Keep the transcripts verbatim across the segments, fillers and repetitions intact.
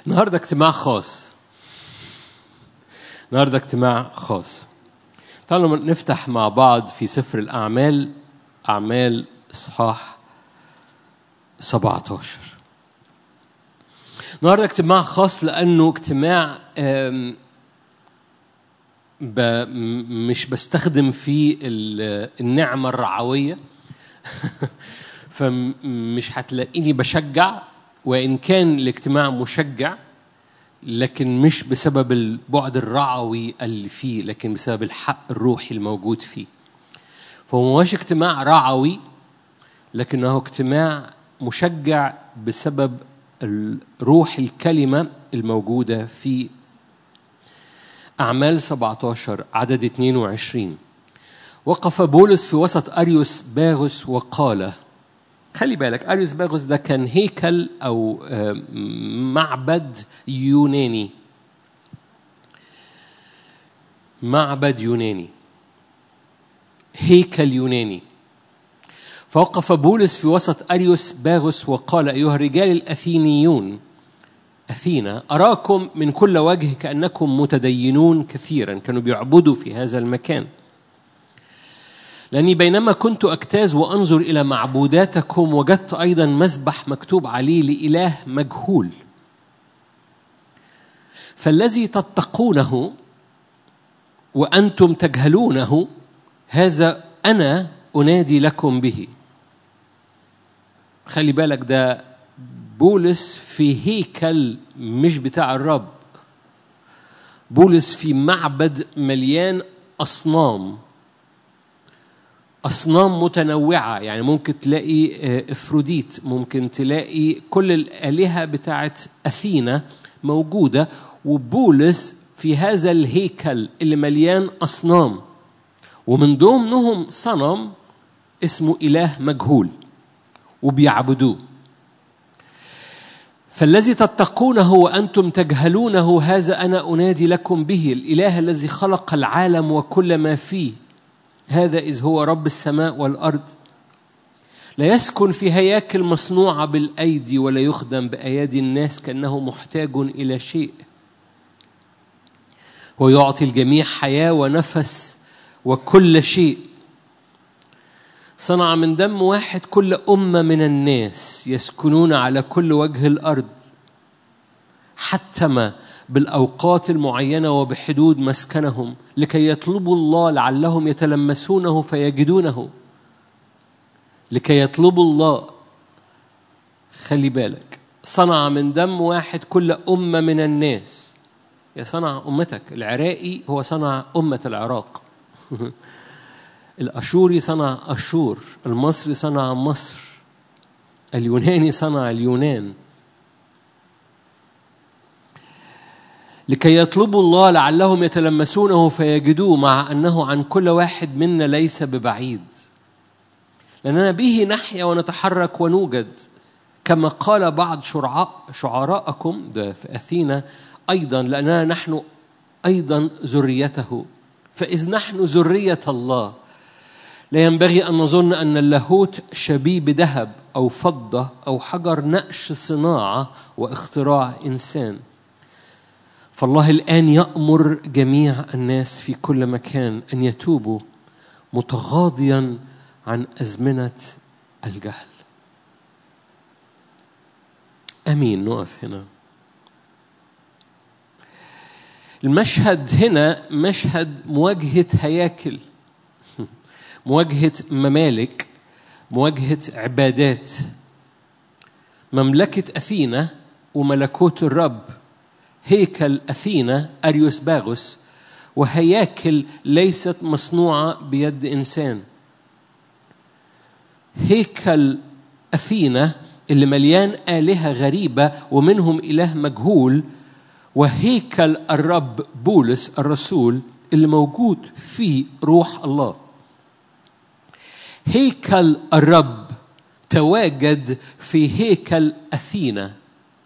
النهارده اجتماع خاص. النهارده اجتماع خاص. تعالوا نفتح مع بعض في سفر الأعمال، أعمال إصحاح سبعة عشر. النهارده اجتماع خاص لأنه اجتماع ب... مش بستخدم فيه النعمة الرعوية فمش هتلاقيني بشجع، وإن كان الاجتماع مشجع لكن مش بسبب البعد الرعوي اللي فيه، لكن بسبب الحق الروحي الموجود فيه. فهو مش اجتماع رعوي لكنه اجتماع مشجع بسبب روح الكلمة الموجودة في أعمال سبعة عشر عدد اثنين وعشرين. وقف بولس في وسط أريوس باغوس وقال، خلي بالك أريوس باغوس ده كان هيكل أو معبد يوناني، معبد يوناني، هيكل يوناني. فوقف بولس في وسط أريوس باغوس وقال، أيها الرجال الأثينيون، أثينا، أراكم من كل وجه كأنكم متدينون كثيرا. كانوا بيعبدوا في هذا المكان، لأني بينما كنت أجتاز وأنظر إلى معبوداتكم وجدت أيضا مذبح مكتوب عليه لإله مجهول، فالذي تتقونه وأنتم تجهلونه هذا أنا أنادي لكم به. خلي بالك ده بولس في هيكل مش بتاع الرب، بولس في معبد مليان أصنام، أصنام متنوعة. يعني ممكن تلاقي إفروديت، ممكن تلاقي كل الآلهة بتاعت أثينا موجودة، وبولس في هذا الهيكل اللي مليان أصنام، ومن ضمنهم صنم اسمه إله مجهول وبيعبدوه. فالذي تتقونه وأنتم تجهلونه هذا أنا أنادي لكم به، الإله الذي خلق العالم وكل ما فيه، هذا إذ هو رب السماء والأرض، لا يسكن في هياكل مصنوعة بالأيدي ولا يخدم بأيادي الناس كأنه محتاج إلى شيء، ويعطي الجميع حياة ونفس وكل شيء. صنع من دم واحد كل أمة من الناس يسكنون على كل وجه الأرض، حتم بالأوقات المعينة وبحدود مسكنهم، لكي يطلبوا الله لعلهم يتلمسونه فيجدونه. لكي يطلبوا الله، خلي بالك، صنع من دم واحد كل أمة من الناس. يا صنع أمتك، العراقي هو صنع أمة العراق الأشوري صنع أشور، المصري صنع مصر، اليوناني صنع اليونان. لكي يطلبوا الله لعلهم يتلمسونه فيجدوه، مع أنه عن كل واحد منا ليس ببعيد، لأننا به نحيا ونتحرك ونوجد، كما قال بعض شعراء شعراءكم ده في أثينا أيضا، لأننا نحن أيضا ذريته. فإذ نحن ذرية الله لا ينبغي أن نظن أن اللاهوت شبيه بذهب أو فضة أو حجر نقش صناعة واختراع إنسان. فالله الآن يأمر جميع الناس في كل مكان أن يتوبوا، متغاضيا عن أزمنة الجهل. أمين. نقف هنا. المشهد هنا مشهد مواجهة هياكل، مواجهة ممالك، مواجهة عبادات. مملكة أثينا وملكوت الرب، هيكل أثينا أريوس باغوس، وهياكل ليست مصنوعة بيد إنسان. هيكل أثينا اللي مليان آلهة غريبة ومنهم إله مجهول، وهيكل الرب بولس الرسول اللي موجود فيه روح الله. هيكل الرب تواجد في هيكل أثينا.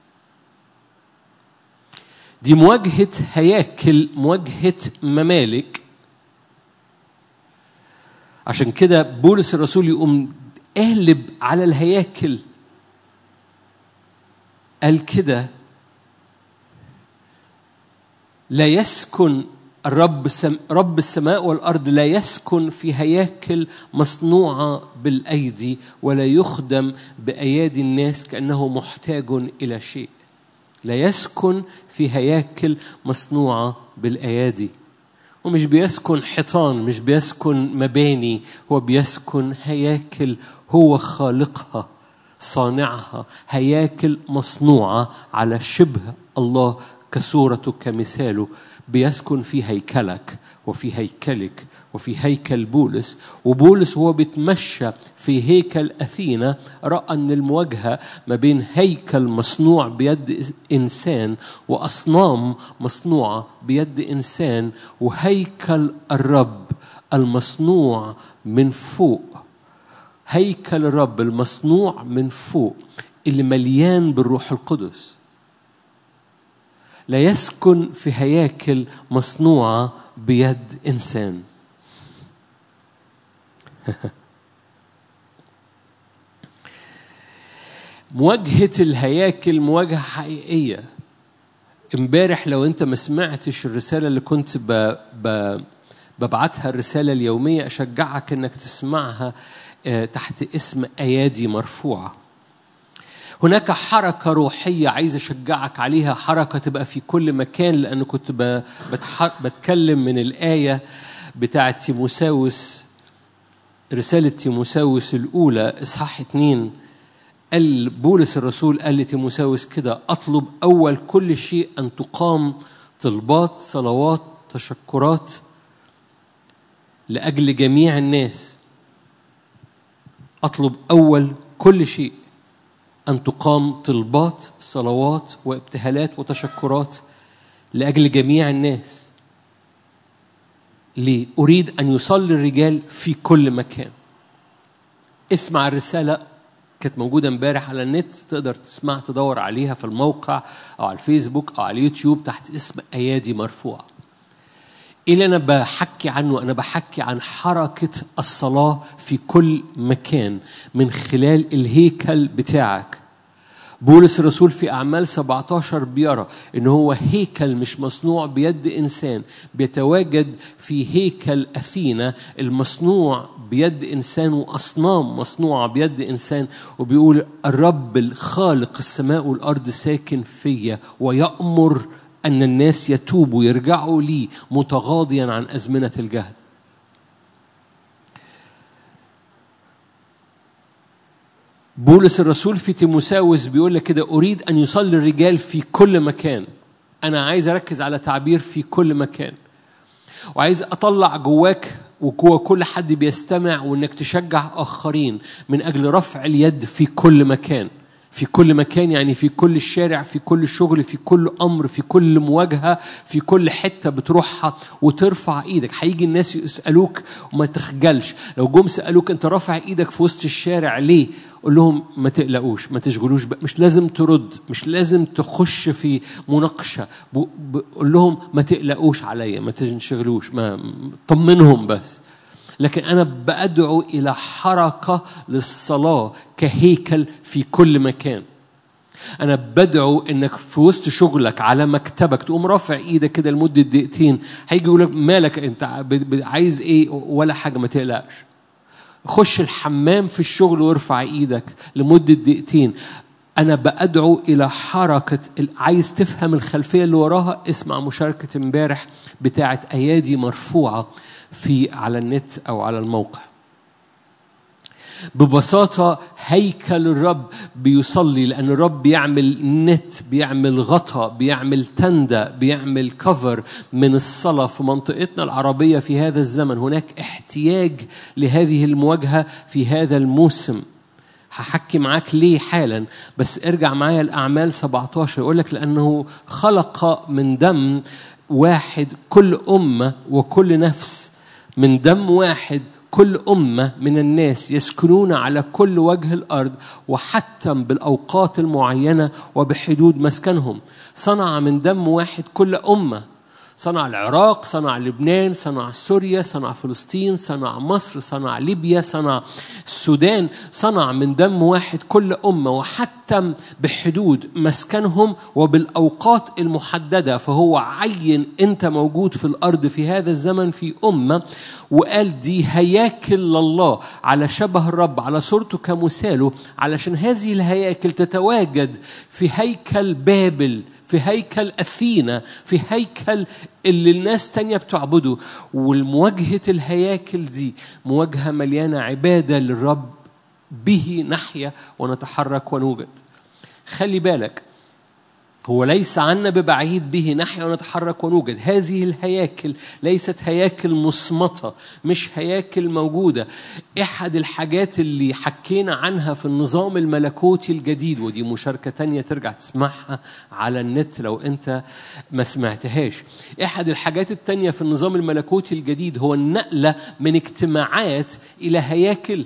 دي مواجهة هياكل، مواجهة ممالك. عشان كده بولس الرسول يقوم قالب على الهياكل، قال كده لا يسكن الرب سم رب السماء والأرض لا يسكن في هياكل مصنوعة بالأيدي ولا يخدم بأيادي الناس كأنه محتاج إلى شيء. لا يسكن في هياكل مصنوعة بالأيادي. ومش بيسكن حيطان، مش بيسكن مباني، هو بيسكن هياكل هو خالقها صانعها، هياكل مصنوعة على شبه الله كصورته كمثاله. بيسكن في هيكلك وفي هيكلك وفي هيكل بولس. وبولس هو بيتمشى في هيكل أثينا رأى أن المواجهة ما بين هيكل مصنوع بيد إنسان وأصنام مصنوعة بيد إنسان وهيكل الرب المصنوع من فوق. هيكل الرب المصنوع من فوق اللي مليان بالروح القدس لا يسكن في هياكل مصنوعة بيد إنسان. مواجهة الهياكل مواجهة حقيقية. امبارح لو انت ما سمعتش الرسالة اللي كنت ب... ب... ببعتها الرسالة اليومية أشجعك انك تسمعها تحت اسم أيادي مرفوعة. هناك حركة روحية عايز أشجعك عليها، حركة تبقى في كل مكان، لأنه كنت ب... بتح... بتكلم من الآية بتاعة تيموساوس، رسالة تيموساوس الأولى إصحاح اتنين. قال بولس الرسول قال لتيموساوس كده: أطلب أول كل شيء أن تقام طلبات صلوات تشكرات لأجل جميع الناس. أطلب أول كل شيء أن تقام طلبات صلوات وابتهالات وتشكرات لأجل جميع الناس. ليه؟ أريد أن يصلي الرجال في كل مكان. اسمع الرسالة، كانت موجودة امبارح على النت، تقدر تسمع تدور عليها في الموقع أو على الفيسبوك أو على اليوتيوب تحت اسم أيادي مرفوعة. إيه اللي أنا بحكي عنه؟ أنا بحكي عن حركة الصلاة في كل مكان من خلال الهيكل بتاعك. بولس الرسول في أعمال سبعة عشر بيرى إنه هو هيكل مش مصنوع بيد إنسان، بيتواجد في هيكل أثينا المصنوع بيد إنسان وأصنام مصنوعة بيد إنسان، وبيقول الرب الخالق السماء والأرض ساكن فيا ويأمر أن الناس يتوبوا يرجعوا لي متغاضيا عن أزمنة الجهل. بولس الرسول في تيموساوس بيقول لك كده: أريد أن يصلي الرجال في كل مكان. أنا عايز أركز على تعبير في كل مكان، وعايز أطلع جواك وجوا كل حد بيستمع وإنك تشجع آخرين من أجل رفع اليد في كل مكان. في كل مكان يعني في كل الشارع، في كل شغل، في كل أمر، في كل مواجهة، في كل حتة بتروحها وترفع إيدك. هيجي الناس يسألوك وما تخجلش. لو جم سألوك أنت رافع إيدك في وسط الشارع ليه؟ قول لهم ما تقلقوش، ما تشغلوش بقى. مش لازم ترد، مش لازم تخش في مناقشة. قول لهم ما تقلقوش عليا، ما تنشغلوش، ما طمنهم بس. لكن أنا بأدعو إلى حركة للصلاة كهيكل في كل مكان. أنا بدعو إنك في وسط شغلك على مكتبك تقوم رافع إيدك كده لمدة دقيقتين. هيجي يقولك مالك أنت عايز إيه؟ ولا حاجة، ما تقلقش. خش الحمام في الشغل وارفع إيدك لمدة دقيقتين. أنا بأدعو إلى حركة. عايز تفهم الخلفية اللي وراها؟ اسمع مشاركة امبارح بتاعة أيادي مرفوعة في على النت أو على الموقع. ببساطة هيكل الرب بيصلي، لأن الرب بيعمل نت، بيعمل غطاء، بيعمل تندة، بيعمل كفر من الصلاة في منطقتنا العربية في هذا الزمن. هناك احتياج لهذه المواجهة في هذا الموسم. هحكي معاك ليه حالا، بس ارجع معايا الأعمال سبعة عشر. يقول لك لأنه خلق من دم واحد كل أمة وكل نفس، من دم واحد كل أمة من الناس يسكنون على كل وجه الأرض، وحتم بالأوقات المعينة وبحدود مسكنهم. صنع من دم واحد كل أمة، صنع العراق، صنع لبنان، صنع سوريا، صنع فلسطين، صنع مصر، صنع ليبيا، صنع السودان، صنع من دم واحد كل أمة، وحتم بحدود مسكنهم وبالأوقات المحددة. فهو عين أنت موجود في الأرض في هذا الزمن في أمة، وقال دي هياكل لله على شبه الرب على صورته كمثاله، علشان هذه الهياكل تتواجد في هيكل بابل، في هيكل أثينا، في هيكل اللي الناس تانية بتعبده. والمواجهة الهياكل دي مواجهة مليانة عبادة للرب، به نحيا ونتحرك ونوجد. خلي بالك، هو ليس عنا ببعيد، به نحيا ونتحرك ونوجد. هذه الهياكل ليست هياكل مصمتة، مش هياكل موجودة. أحد الحاجات اللي حكينا عنها في النظام الملكوتي الجديد، ودي مشاركة تانية ترجع تسمعها على النت لو أنت ما سمعتهاش. أحد الحاجات التانية في النظام الملكوتي الجديد هو النقلة من اجتماعات إلى هياكل.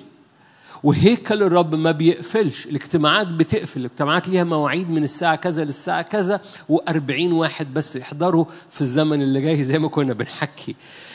وهيكل الرب ما بيقفلش، الاجتماعات بتقفل، الاجتماعات ليها مواعيد من الساعة كذا للساعة كذا، وأربعين واحد بس يحضروا في الزمن اللي جاي زي ما كنا بنحكي.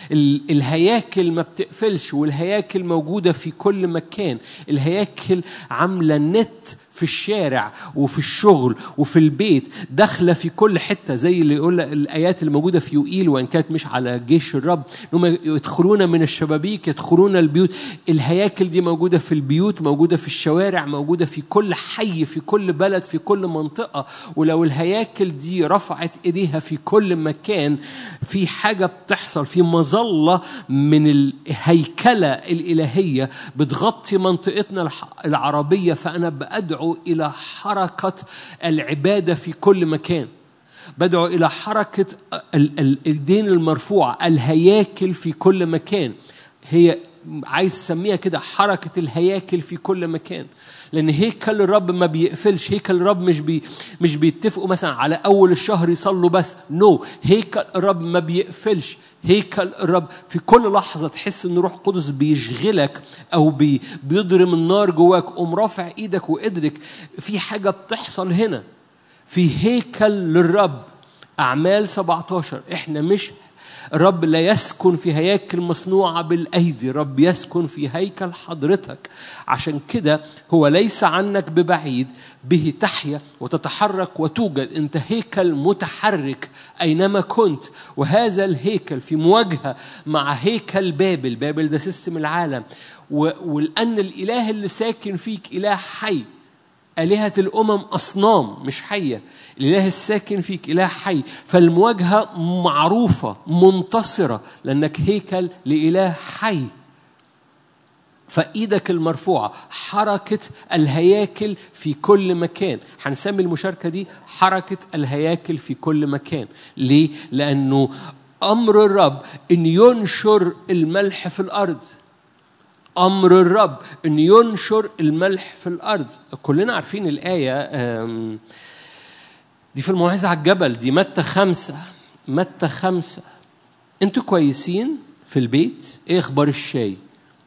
الهياكل ما بتقفلش، والهياكل موجودة في كل مكان. الهياكل عاملة نت في الشارع وفي الشغل وفي البيت، داخلة في كل حتة، زي اللي يقول الآيات اللي موجودة في يوئيل، وإن كانت مش على جيش الرب، إنهم يدخلون من الشبابيك يدخلون البيوت. الهياكل دي موجودة في البيوت، موجودة في الشوارع، موجودة في كل حي، في كل بلد، في كل منطقة. ولو الهياكل دي رفعت إيديها في كل مكان، في حاجة بتحصل، في مظلة من الهيكلة الإلهية بتغطي منطقتنا العربية. فأنا بأدعو إلى حركة العبادة في كل مكان، بدعو إلى حركة الدين المرفوع، الهياكل في كل مكان. هي عايز سميها كده حركة الهياكل في كل مكان، لأن هيكل الرب ما بيقفلش. هيكل الرب مش بي مش بيتفقوا مثلا على أول الشهر يصلوا بس، نو no. هيكل الرب ما بيقفلش. هيكل الرب في كل لحظة تحس إن روح قدس بيشغلك أو بي بيضرم النار جواك، قوم رافع إيدك وإدرك في حاجة بتحصل هنا في هيكل للرب. أعمال سبعة عشر، إحنا مش الرب لا يسكن في هياكل مصنوعة بالأيدي، الرب يسكن في هيكل حضرتك. عشان كده هو ليس عنك ببعيد، به تحيا وتتحرك وتوجد. أنت هيكل متحرك أينما كنت، وهذا الهيكل في مواجهة مع هيكل بابل. بابل ده سيستم العالم، ولأن الإله اللي ساكن فيك إله حي. آلهة الأمم أصنام مش حية، الإله الساكن فيك إله حي. فالمواجهة معروفة منتصرة لأنك هيكل لإله حي. فإيدك المرفوعة، حركة الهياكل في كل مكان. هنسمي المشاركة دي حركة الهياكل في كل مكان. ليه؟ لأنه أمر الرب إن ينشر الملح في الأرض. أمر الرب أن ينشر الملح في الأرض. كلنا عارفين الآية دي في الموعظة على الجبل، دي متى خمسة. متى خمسة. أنتوا كويسين في البيت؟ إيه أخبار الشاي؟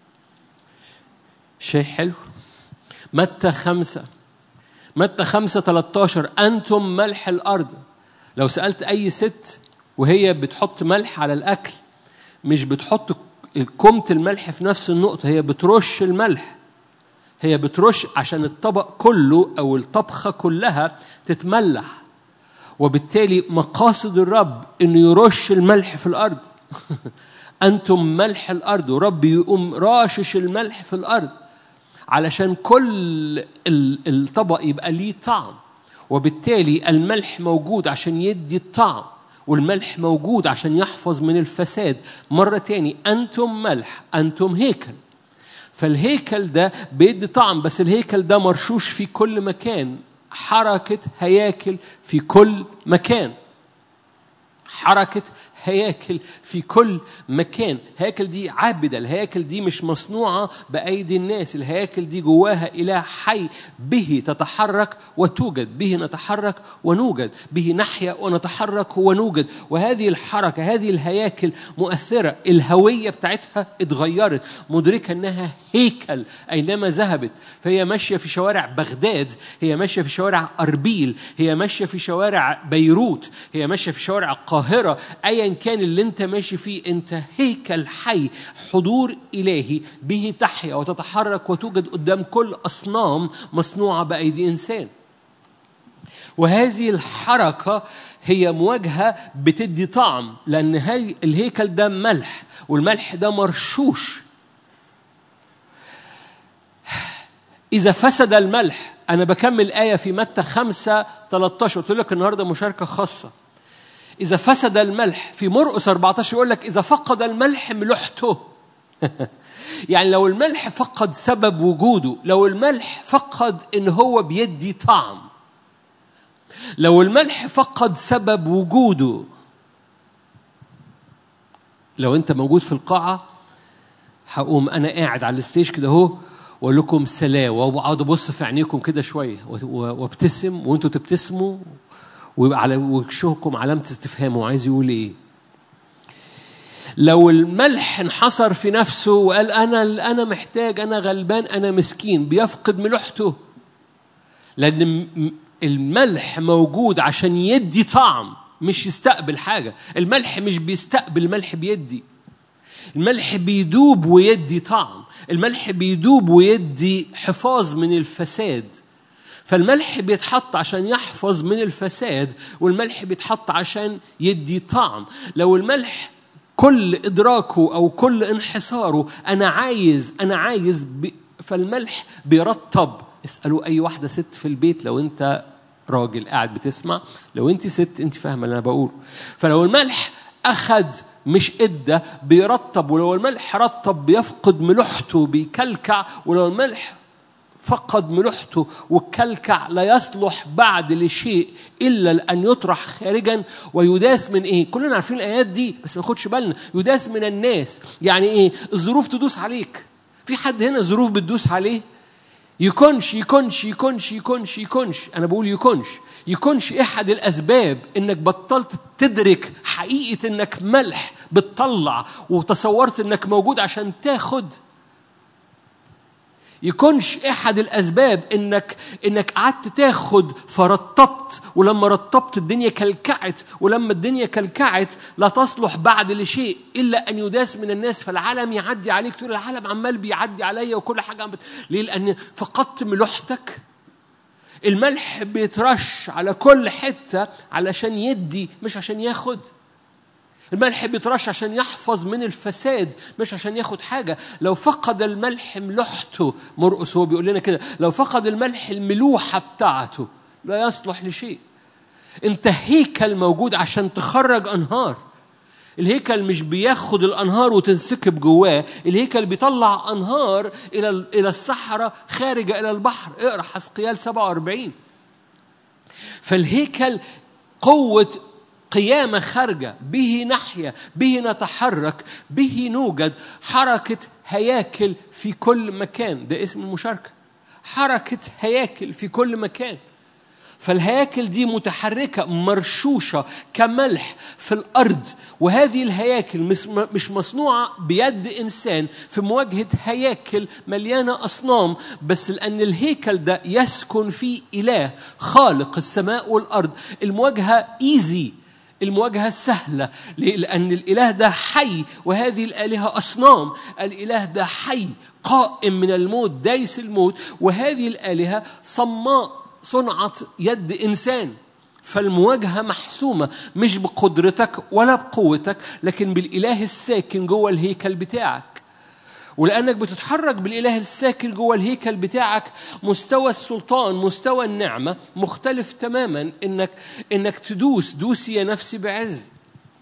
الشاي حلو؟ متى خمسة. متى خمسة ثلاثة عشر، أنتم ملح الأرض. لو سألت أي ست وهي بتحط ملح على الأكل، مش بتحط الكمة الملح في نفس النقطة، هي بترش الملح. هي بترش عشان الطبق كله أو الطبخة كلها تتملح. وبالتالي مقاصد الرب إنه يرش الملح في الأرض. أنتم ملح الأرض، ورب يقوم راشش الملح في الأرض علشان كل الطبق يبقى ليه طعم. وبالتالي الملح موجود عشان يدي الطعم، والملح موجود عشان يحفظ من الفساد. مرة تاني، أنتم ملح، أنتم هيكل. فالهيكل ده بيدي طعم، بس الهيكل ده مرشوش في كل مكان. حركة هياكل في كل مكان، حركة هياكل في كل مكان. هياكل دي عابدة، الهياكل دي مش مصنوعة بأيدي الناس. الهياكل دي جواها إله حي، به تتحرك وتوجد، به نتحرك ونوجد، به نحيا ونتحرك ونوجد. وهذه الحركة، هذه الهياكل مؤثرة. الهوية بتاعتها اتغيرت، مدركة أنها هيكل أينما ذهبت. فهي ماشية في شوارع بغداد، هي ماشية في شوارع أربيل، هي ماشية في شوارع بيروت، هي ماشية في شوارع القاهرة، القاهرة، أيا كان اللي أنت ماشي فيه، أنت هيكل حي، حضور إلهي به تحيا وتتحرك وتوجد قدام كل أصنام مصنوعة بأيدي إنسان. وهذه الحركة هي مواجهة بتدي طعم، لأن هاي الهيكل ده ملح، والملح ده مرشوش. إذا فسد الملح، أنا بكمل آية في متى خمسة ثلاثة عشر، قلت لك النهاردة مشاركة خاصة. إذا فسد الملح، في مرقس أربعة عشر يقول لك إذا فقد الملح ملوحته. يعني لو الملح فقد سبب وجوده، لو الملح فقد إن هو بيدي طعم، لو الملح فقد سبب وجوده. لو أنت موجود في القاعة هقوم أنا قاعد على الستيج كده هو وأقول لكم سلام، وأقعد أبص في عينيكم كده شوية وابتسم، وأنتوا تبتسموا، ويبقى على وشكم علامة استفهام وعايز يقول إيه. لو الملح انحصر في نفسه وقال أنا أنا محتاج، أنا غلبان، أنا مسكين، بيفقد ملوحته، لأن الملح موجود عشان يدي طعم مش يستقبل حاجة. الملح مش بيستقبل، الملح بيدي. الملح بيدوب ويدي طعم، الملح بيدوب ويدي حفاظ من الفساد. فالملح بيتحط عشان يحفظ من الفساد، والملح بيتحط عشان يدي طعم. لو الملح كل إدراكه أو كل انحصاره أنا عايز أنا عايز ب... فالملح بيرطب. اسألوا أي واحدة ست في البيت، لو أنت راجل قاعد بتسمع، لو أنت ست أنت فاهمة اللي أنا بقول. فلو الملح أخد مش إدى بيرطب، ولو الملح رطب بيفقد ملوحته بيكلكع، ولو الملح فقد ملوحته والكلكع لا يصلح بعد لشيء إلا أن يطرح خارجا ويداس من إيه؟ كلنا عارفين الآيات دي بس ما ناخدش بالنا. يداس من الناس يعني إيه؟ الظروف تدوس عليك. في حد هنا الظروف بتدوس عليه؟ يكونش يكونش يكونش يكونش يكونش أنا بقول يكونش يكونش أحد الأسباب إنك بطلت تدرك حقيقة إنك ملح بتطلع وتصورت إنك موجود عشان تاخد. يكونش أحد الأسباب إنك إنك قعدت تاخد فرطبت، ولما رطبت الدنيا كلكعت، ولما الدنيا كلكعت لا تصلح بعد لشيء إلا أن يداس من الناس. فالعالم يعدي عليك، تقول العالم عمال بيعدي عليا وكل حاجة عم بت... ليه؟ لأن فقدت ملوحتك. الملح بيترش على كل حتة علشان يدي مش عشان ياخد. الملح بيترش عشان يحفظ من الفساد مش عشان ياخد حاجة. لو فقد الملح ملوحته، مرقس هو بيقول لنا كده، لو فقد الملح الملوحة بتاعته لا يصلح لشيء. انت هيكل موجود عشان تخرج أنهار. الهيكل مش بياخد الأنهار وتنسكب جواه، الهيكل بيطلع أنهار إلى إلى الصحراء خارجة إلى البحر. اقرأ حزقيال سبعة وأربعين. فالهيكل قوة قيامة خارجة، به نحيا، به نتحرك، به نوجد. حركة هياكل في كل مكان، ده اسم المشاركة. حركة هياكل في كل مكان. فالهياكل دي متحركة مرشوشة كملح في الأرض، وهذه الهياكل مش مصنوعة بيد إنسان في مواجهة هياكل مليانة أصنام، بس لأن الهيكل ده يسكن فيه إله خالق السماء والأرض. المواجهة إيزي، المواجهة سهلة. لأن الإله ده حي وهذه الآلهة أصنام. الإله ده حي قائم من الموت، دايس الموت، وهذه الآلهة صماء صنعت يد إنسان. فالمواجهة محسومة مش بقدرتك ولا بقوتك، لكن بالإله الساكن جوه الهيكل بتاعك. ولأنك بتتحرك بالإله الساكن جوه الهيكل بتاعك، مستوى السلطان، مستوى النعمة مختلف تماما. إنك إنك تدوس دوسي يا نفسي بعز.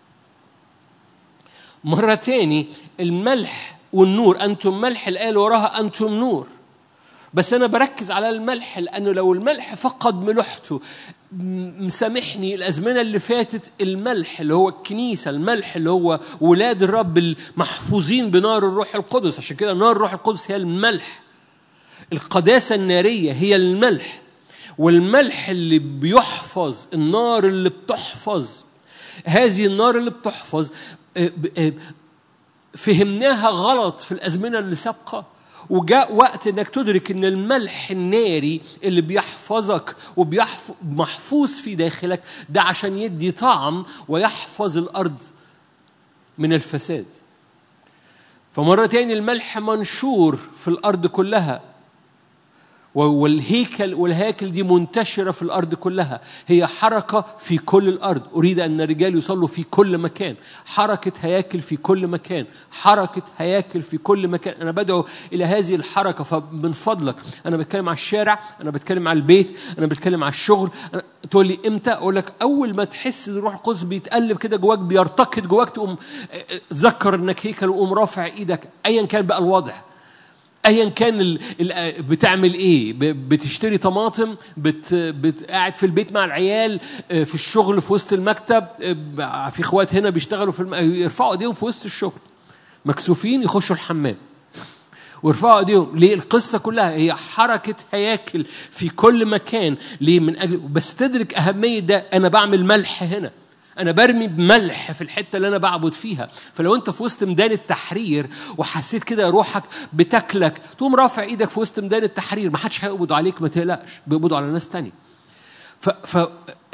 مرة تاني، الملح والنور، أنتم ملح، الآية وراها أنتم نور. بس أنا بركز على الملح لأنه لو الملح فقد ملوحته، مسامحني الأزمنة اللي فاتت، الملح اللي هو الكنيسة، الملح اللي هو ولاد الرب المحفوظين بنار الروح القدس. عشان كده نار الروح القدس هي الملح. القداسة النارية هي الملح، والملح اللي بيحفظ، النار اللي بتحفظ. هذه النار اللي بتحفظ فهمناها غلط في الأزمنة اللي سابقة، وجاء وقت انك تدرك ان الملح الناري اللي بيحفظك ومحفوظ في داخلك ده عشان يدي طعم ويحفظ الارض من الفساد. فمرة تاني الملح منشور في الارض كلها، والهيكل والهيكل دي منتشرة في الأرض كلها، هي حركة في كل الأرض. أريد أن الرجال يصلوا في كل مكان، حركة هياكل في كل مكان، حركة هياكل في كل مكان. أنا بدعو إلى هذه الحركة. فمن فضلك، أنا بتكلم على الشارع، أنا بتكلم على البيت، أنا بتكلم على الشغل. تقول لي إمتى؟ أقول لك أول ما تحس الروح القدس بيتقلب كده جواك، بيرتقد جواك، تقوم تذكر إنك هيكل وقوم رافع إيدك أيا كان بقى الوضع، ايا كان ال... ال... بتعمل ايه، بتشتري طماطم، بت... بت... قاعد في البيت مع العيال، في الشغل في وسط المكتب، في اخوات هنا بيشتغلوا في الم... يرفعوا ايديهم في وسط الشغل مكسوفين يخشوا الحمام ويرفعوا ايديهم. ليه؟ القصه كلها هي حركه هياكل في كل مكان. ليه؟ من اجل بس تدرك اهميه ده. انا بعمل ملح هنا، أنا برمي بملح في الحتة اللي أنا بعبد فيها. فلو أنت في وسط ميدان التحرير وحسيت كده روحك بتاكلك، تقوم رافع إيدك في وسط ميدان التحرير. ما حدش هيقبض عليك، ما تقلقش، بيقبضوا على ناس تانية. ف ف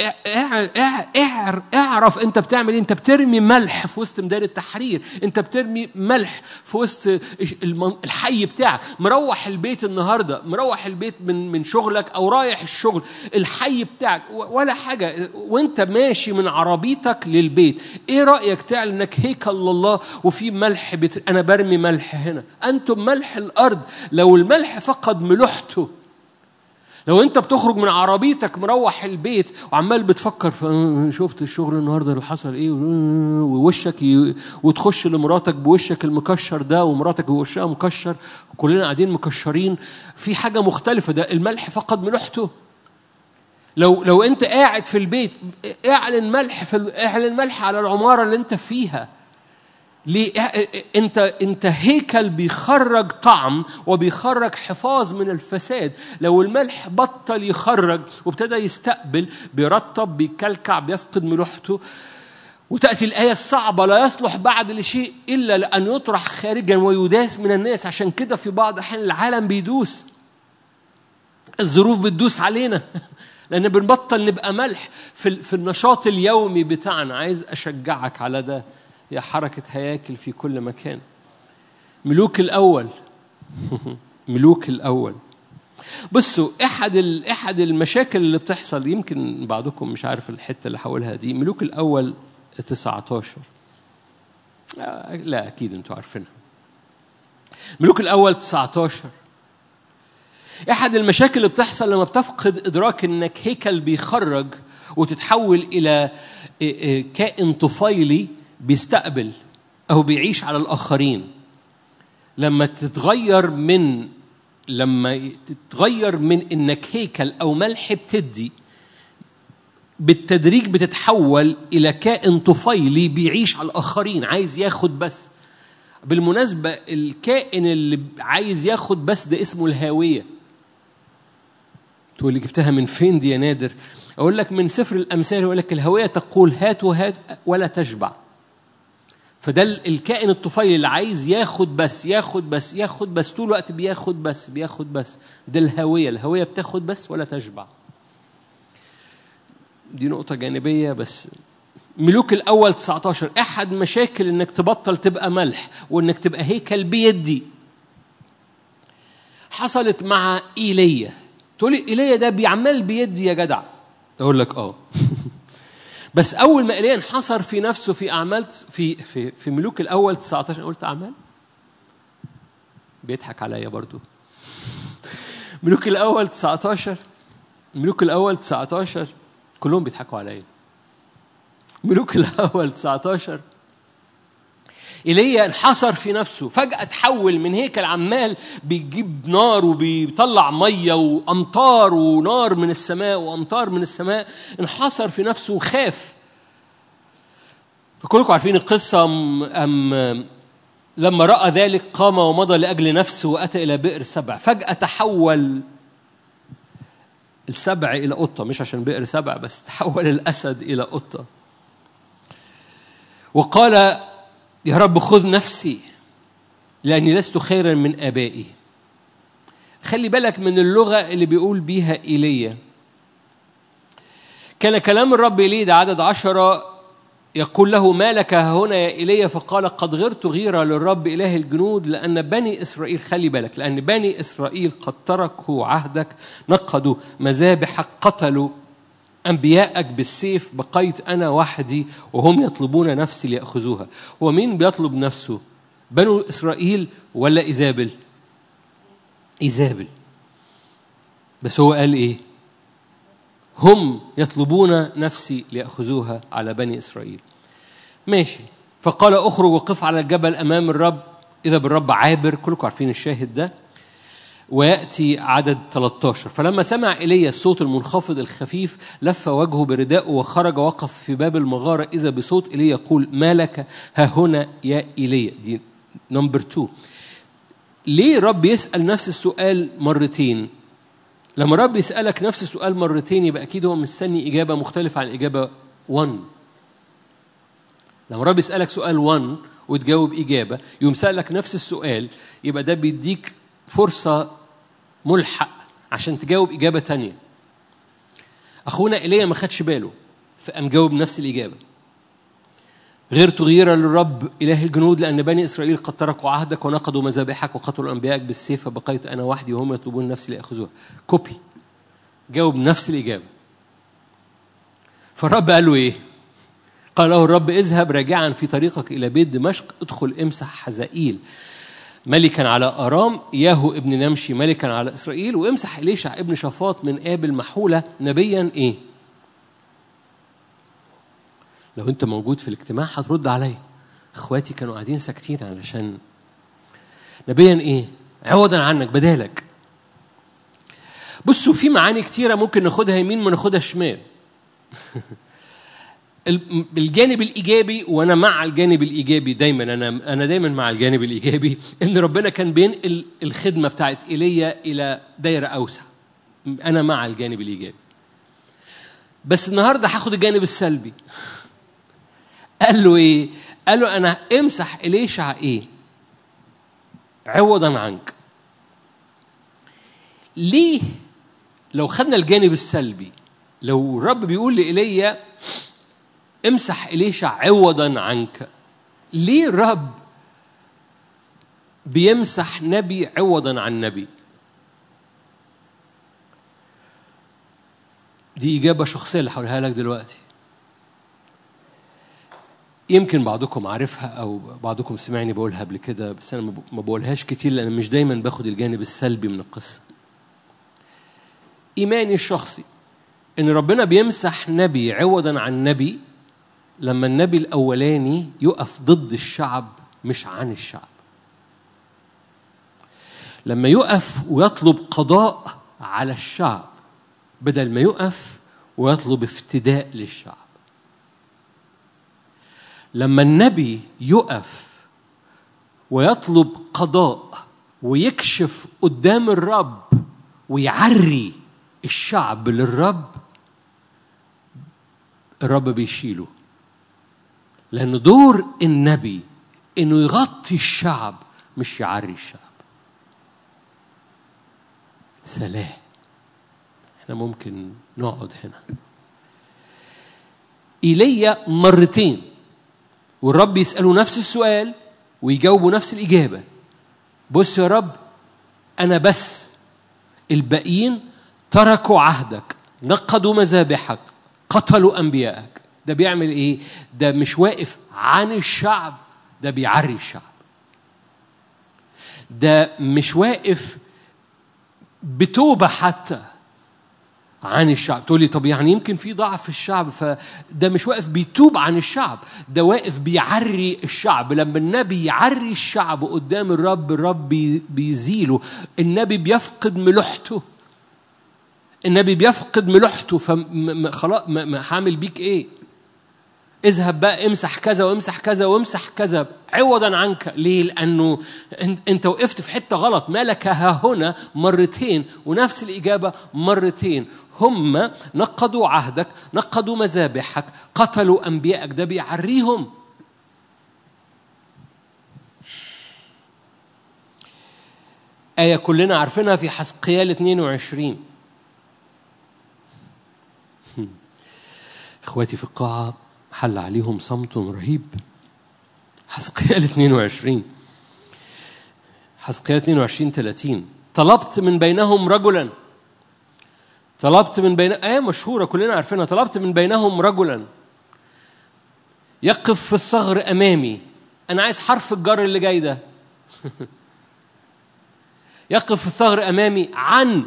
اعرف انت بتعمل ايه. انت بترمي ملح في وسط ميدان التحرير، انت بترمي ملح في وسط الحي بتاعك. مروح البيت النهارده، مروح البيت من من شغلك او رايح الشغل، الحي بتاعك ولا حاجه، وانت ماشي من عربيتك للبيت، ايه رايك تعلن انك هيكل الله وفي ملح بت... انا برمي ملح هنا. انتم ملح الارض. لو الملح فقد ملوحته، لو انت بتخرج من عربيتك مروح البيت وعمال بتفكر في شفت الشغل النهارده اللي حصل ايه، ووشك ي... وتخش لمراتك بوشك المكشر ده ومراتك بوشها مكشر، كلنا قاعدين مكشرين، في حاجه مختلفه. ده الملح فقد ملوحته. لو لو انت قاعد في البيت، اعلن ملح في اعلن ملح على العماره اللي انت فيها. ليه؟ انت انت هيكل بيخرج طعم وبيخرج حفاظ من الفساد. لو الملح بطل يخرج وابتدى يستقبل، بيرطب، بيكلكع، بيفقد ملوحته. وتأتي الآية الصعبة: لا يصلح بعد لشيء إلا لأن يطرح خارجا ويداس من الناس. عشان كده في بعض الأحيان العالم بيدوس، الظروف بتدوس علينا لأن بنبطل نبقى ملح في في النشاط اليومي بتاعنا. عايز أشجعك على ده. هي حركة هياكل في كل مكان. ملوك الأول ملوك الأول. بصوا، أحد أحد المشاكل اللي بتحصل، يمكن بعضكم مش عارف الحتة اللي حولها دي، ملوك الأول تسعة عشر. لا أكيد أنتوا عارفينها. ملوك الأول تسعة عشر. أحد المشاكل اللي بتحصل لما بتفقد إدراك إنك هيكل بيخرج وتتحول إلى كائن طفيلي بيستقبل أو بيعيش على الآخرين. لما تتغير من لما تتغير من إنك هيكل أو ملح بتدي، بالتدريج بتتحول إلى كائن طفيلي بيعيش على الآخرين، عايز ياخد بس. بالمناسبة الكائن اللي عايز ياخد بس ده اسمه الهاوية. تقول لي جبتها من فين دي يا نادر؟ أقول لك من سفر الأمثال. يقول لك الهاوية تقول هات وهات ولا تشبع. فده الكائن الطفيلي اللي عايز ياخد بس ياخد بس ياخد بس طول الوقت، بياخد بس بياخد بس. ده الهاوية. الهاوية بتاخد بس ولا تشبع. دي نقطة جانبية بس. ملوك الأول تسعة عشر. أحد مشاكل إنك تبطل تبقى ملح وإنك تبقى هيكل بيدي حصلت مع إيليا. تقولي إيليا ده بيعمل بيدي يا جدع؟ أقول لك آه بس أول ما إيليا انحصر في نفسه في أعمال في في في ملوك الأول تسعة عشر، قلت أعمال بيضحك عليا برضو. ملوك الأول تسعة عشر ملوك الأول تسعة عشر كلهم بيضحكوا عليا. ملوك الأول تسعة عشر إيليا انحصر في نفسه، فجأة تحول من هيكل عمال بيجيب نار وبيطلع مية وأمطار ونار من السماء وأمطار من السماء، انحصر في نفسه وخاف. فكلكم عارفين القصة. أم أم لما رأى ذلك قام ومضى لأجل نفسه وأتى إلى بئر سبع. فجأة تحول السبع إلى قطة، مش عشان بئر سبع بس، تحول الأسد إلى قطة. وقال: يا رب خذ نفسي لأني لست خيرا من آبائي. خلي بالك من اللغة اللي بيقول بيها إيليا. كان كلام الرب إليه، ده عدد عشرة، يقول له ما لك هنا يا إيليا؟ فقال قد غرت غيرة للرب إله الجنود لأن بني إسرائيل، خلي بالك، لأن بني إسرائيل قد تركوا عهدك، نقضوا مذابحك، قتلوا أنبياءك بالسيف، بقيت أنا وحدي وهم يطلبون نفسي ليأخذوها. هو مين بيطلب نفسه؟ بنو إسرائيل ولا إيزابل؟ إيزابل. بس هو قال إيه؟ هم يطلبون نفسي ليأخذوها على بني إسرائيل. ماشي. فقال أخرج وقف على الجبل أمام الرب، إذا بالرب عابر، كلكم عارفين الشاهد ده. ويأتي عدد ثلاثة عشر، فلما سمع إيليا الصوت المنخفض الخفيف لف وجهه برداءه وخرج وقف في باب المغارة، إذا بصوت إيليا يقول ما لك ها هنا يا إيليا. دي نمبر تو. ليه رب يسأل نفس السؤال مرتين؟ لما رب يسألك نفس السؤال مرتين يبقى أكيد هو مستني إجابة مختلفة عن الإجابة واحد. لما رب يسألك سؤال واحد وتجاوب إجابة، يوم سألك نفس السؤال، يبقى ده بيديك فرصة ملحق عشان تجاوب إجابة تانية. أخونا إيليا ما خدش باله فقام جاوب نفس الإجابة. غيرت غيرة للرب إله الجنود لأن بني إسرائيل قد تركوا عهدك ونقضوا مذابحك وقتلوا أنبيائك بالسيف، فبقيت أنا وحدي وهم يطلبون نفسي ليأخذوها. كوبي، جاوب نفس الإجابة. فالرب قال له إيه؟ قال له الرب اذهب راجعا في طريقك إلى بيت دمشق، ادخل امسح حزائيل ملكا على أرام، ياهو ابن نمشي ملكا على إسرائيل، وامسح إليشع ابن شافاط من آبل محولة نبيا. إيه؟ لو أنت موجود في الاجتماع هترد علي. إخواتي كانوا قاعدين ساكتين علشان نبيا إيه؟ عوضا عنك، بدالك. بصوا، في معاني كتيرة ممكن ناخدها يمين وناخدها شمال. الجانب الإيجابي، وأنا مع الجانب الإيجابي دايما، أنا أنا دايما مع الجانب الإيجابي، إن ربنا كان بينقل الخدمة بتاعت إيليا إلى دايرة أوسع. أنا مع الجانب الإيجابي. بس النهاردة هاخد الجانب السلبي. قال له إيه؟ قال له أنا امسح إليشع إيه؟ عوضا عنك. ليه؟ لو خدنا الجانب السلبي، لو الرب بيقول لإيليا امسح إليشع عوضا عنك، ليه الرب بيمسح نبي عوضا عن نبي؟ دي إجابة شخصية اللي هقولها لك دلوقتي. يمكن بعضكم عارفها أو بعضكم سمعني بقولها قبل كده، بس أنا ما بقولهاش كتير لأن مش دايما باخد الجانب السلبي من القصة. إيماني الشخصي إن ربنا بيمسح نبي عوضا عن نبي لما النبي الأولاني يقف ضد الشعب مش عن الشعب. لما يقف ويطلب قضاء على الشعب بدل ما يقف ويطلب افتداء للشعب. لما النبي يقف ويطلب قضاء ويكشف قدام الرب ويعري الشعب للرب، الرب بيشيله. لأن دور النبي إنه يغطي الشعب مش يعري الشعب. سلام. احنا ممكن نقعد هنا. إيليا مرتين والرب يسأله نفس السؤال ويجاوبوا نفس الإجابة. بص يا رب، أنا بس، الباقيين تركوا عهدك، نقضوا مذابحك، قتلوا أنبيائك. ده بيعمل إيه؟ ده مش واقف عن الشعب، ده بيعري الشعب. ده مش واقف بتوبة حتى عن الشعب. تقول لي طب يعني يمكن في ضعف في الشعب، فده مش واقف بيتوب عن الشعب، ده واقف بيعري الشعب. لما النبي يعري الشعب قدام الرب، الرب بيزيله. النبي بيفقد ملوحته، النبي بيفقد ملوحته. فخلاص هعمل بيك ايه؟ اذهب بقى امسح كذا وامسح كذا وامسح كذا عوضا عنك. ليه؟ لأنه انت وقفت في حتة غلط. مالك ها هنا مرتين ونفس الإجابة مرتين. هم نقضوا عهدك، نقضوا مذابحك، قتلوا أنبيائك. ده بيعريهم. آية كلنا عارفينها في حزقيال اثنين وعشرين. إخواتي في القاعة حل عليهم صمت رهيب. حزقيال اثنين وعشرين، حزقيال اثنين وعشرين ثلاثين. طلبت من بينهم رجلا، طلبت من بين آية مشهورة كلنا عارفينها. طلبت من بينهم رجلا يقف في الثغر أمامي. أنا عايز حرف الجر اللي جاي ده. يقف في الثغر أمامي عن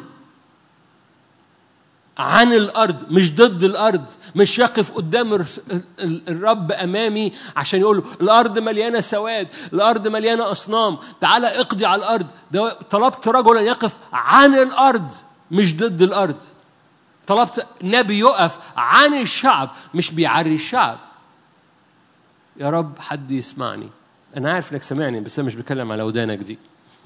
عن الأرض، مش ضد الأرض. مش يقف قدام الرب أمامي عشان يقول له الأرض مليانة سواد، الأرض مليانة أصنام، تعالى اقضي على الأرض. ده طلبت رجلا يقف عن الأرض مش ضد الأرض. طلبت نبي يقف عن الشعب مش بيعري الشعب. يا رب حد يسمعني. أنا عارف إنك سمعني بس أنا مش بتكلم على ودانك دي.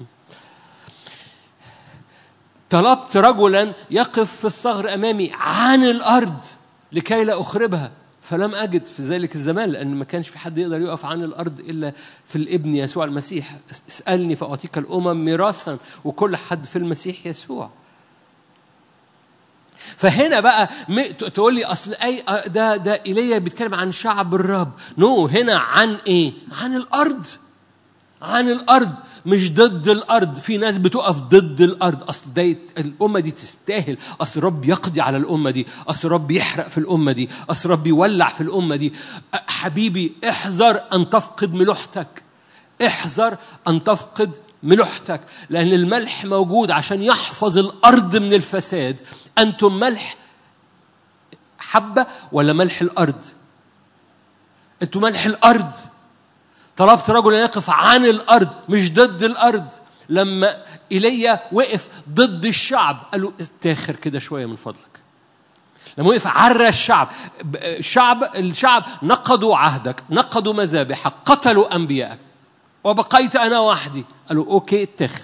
طلبت رجلا يقف في الثغر أمامي عن الأرض لكي لا أخربها، فلم أجد في ذلك الزمان، لأن ما كانش في حد يقدر يقف عن الأرض إلا في الابن يسوع المسيح. اسألني فأعطيك الأمم ميراثا، وكل حد في المسيح يسوع. فهنا بقى تقول لي أصل أي ده ده إيليا بيتكلم عن شعب الرب. نو no, هنا عن إيه؟ عن الأرض، عن الأرض مش ضد الأرض. في ناس بتقف ضد الأرض. أصل ده الأمة دي تستاهل، أصل رب يقضي على الأمة دي، أصل رب يحرق في الأمة دي، أصل رب يولع في الأمة دي. حبيبي احذر أن تفقد ملوحتك، احذر أن تفقد ملوحتك، لأن الملح موجود عشان يحفظ الأرض من الفساد. أنتم ملح حبة ولا ملح الأرض؟ أنتم ملح الأرض. طلبت رجل يقف عن الأرض مش ضد الأرض. لما إيليا وقف ضد الشعب قالوا استاخر كده شوية من فضلك. لما وقف عرى الشعب، الشعب الشعب نقضوا عهدك، نقضوا مذابحك، قتلوا أنبيائك، وبقيت أنا وحدي. قالوا أوكي اتخر.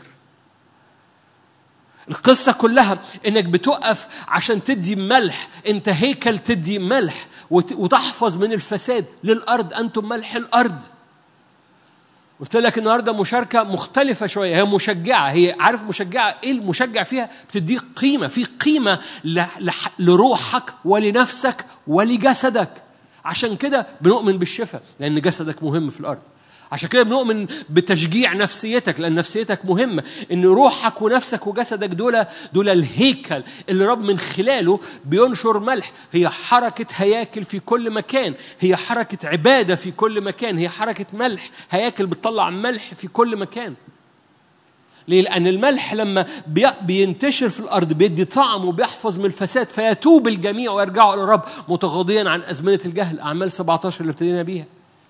القصة كلها إنك بتوقف عشان تدي ملح. أنت هيكل تدي ملح وتحفظ من الفساد للأرض. أنتم ملح الأرض. قلت لك النهاردة مشاركة مختلفة شوية. هي مشجعة. هي عارف مشجعة إيه المشجع فيها؟ بتديك قيمة. في قيمة لروحك ولنفسك ولجسدك. عشان كده بنؤمن بالشفاء لأن جسدك مهم في الأرض. عشان كده بنؤمن بتشجيع نفسيتك لأن نفسيتك مهمة. إن روحك ونفسك وجسدك دول دول الهيكل اللي رب من خلاله بينشر ملح. هي حركة هياكل في كل مكان، هي حركة عبادة في كل مكان، هي حركة ملح. هياكل بتطلع ملح في كل مكان. ليه؟ لأن الملح لما بينتشر في الأرض بيدي طعم وبيحفظ من الفساد، فيتوب الجميع ويرجعوا إلى الرب متغاضيا عن أزمنة الجهل. أعمال سبعة عشر اللي ابتدينا بيها.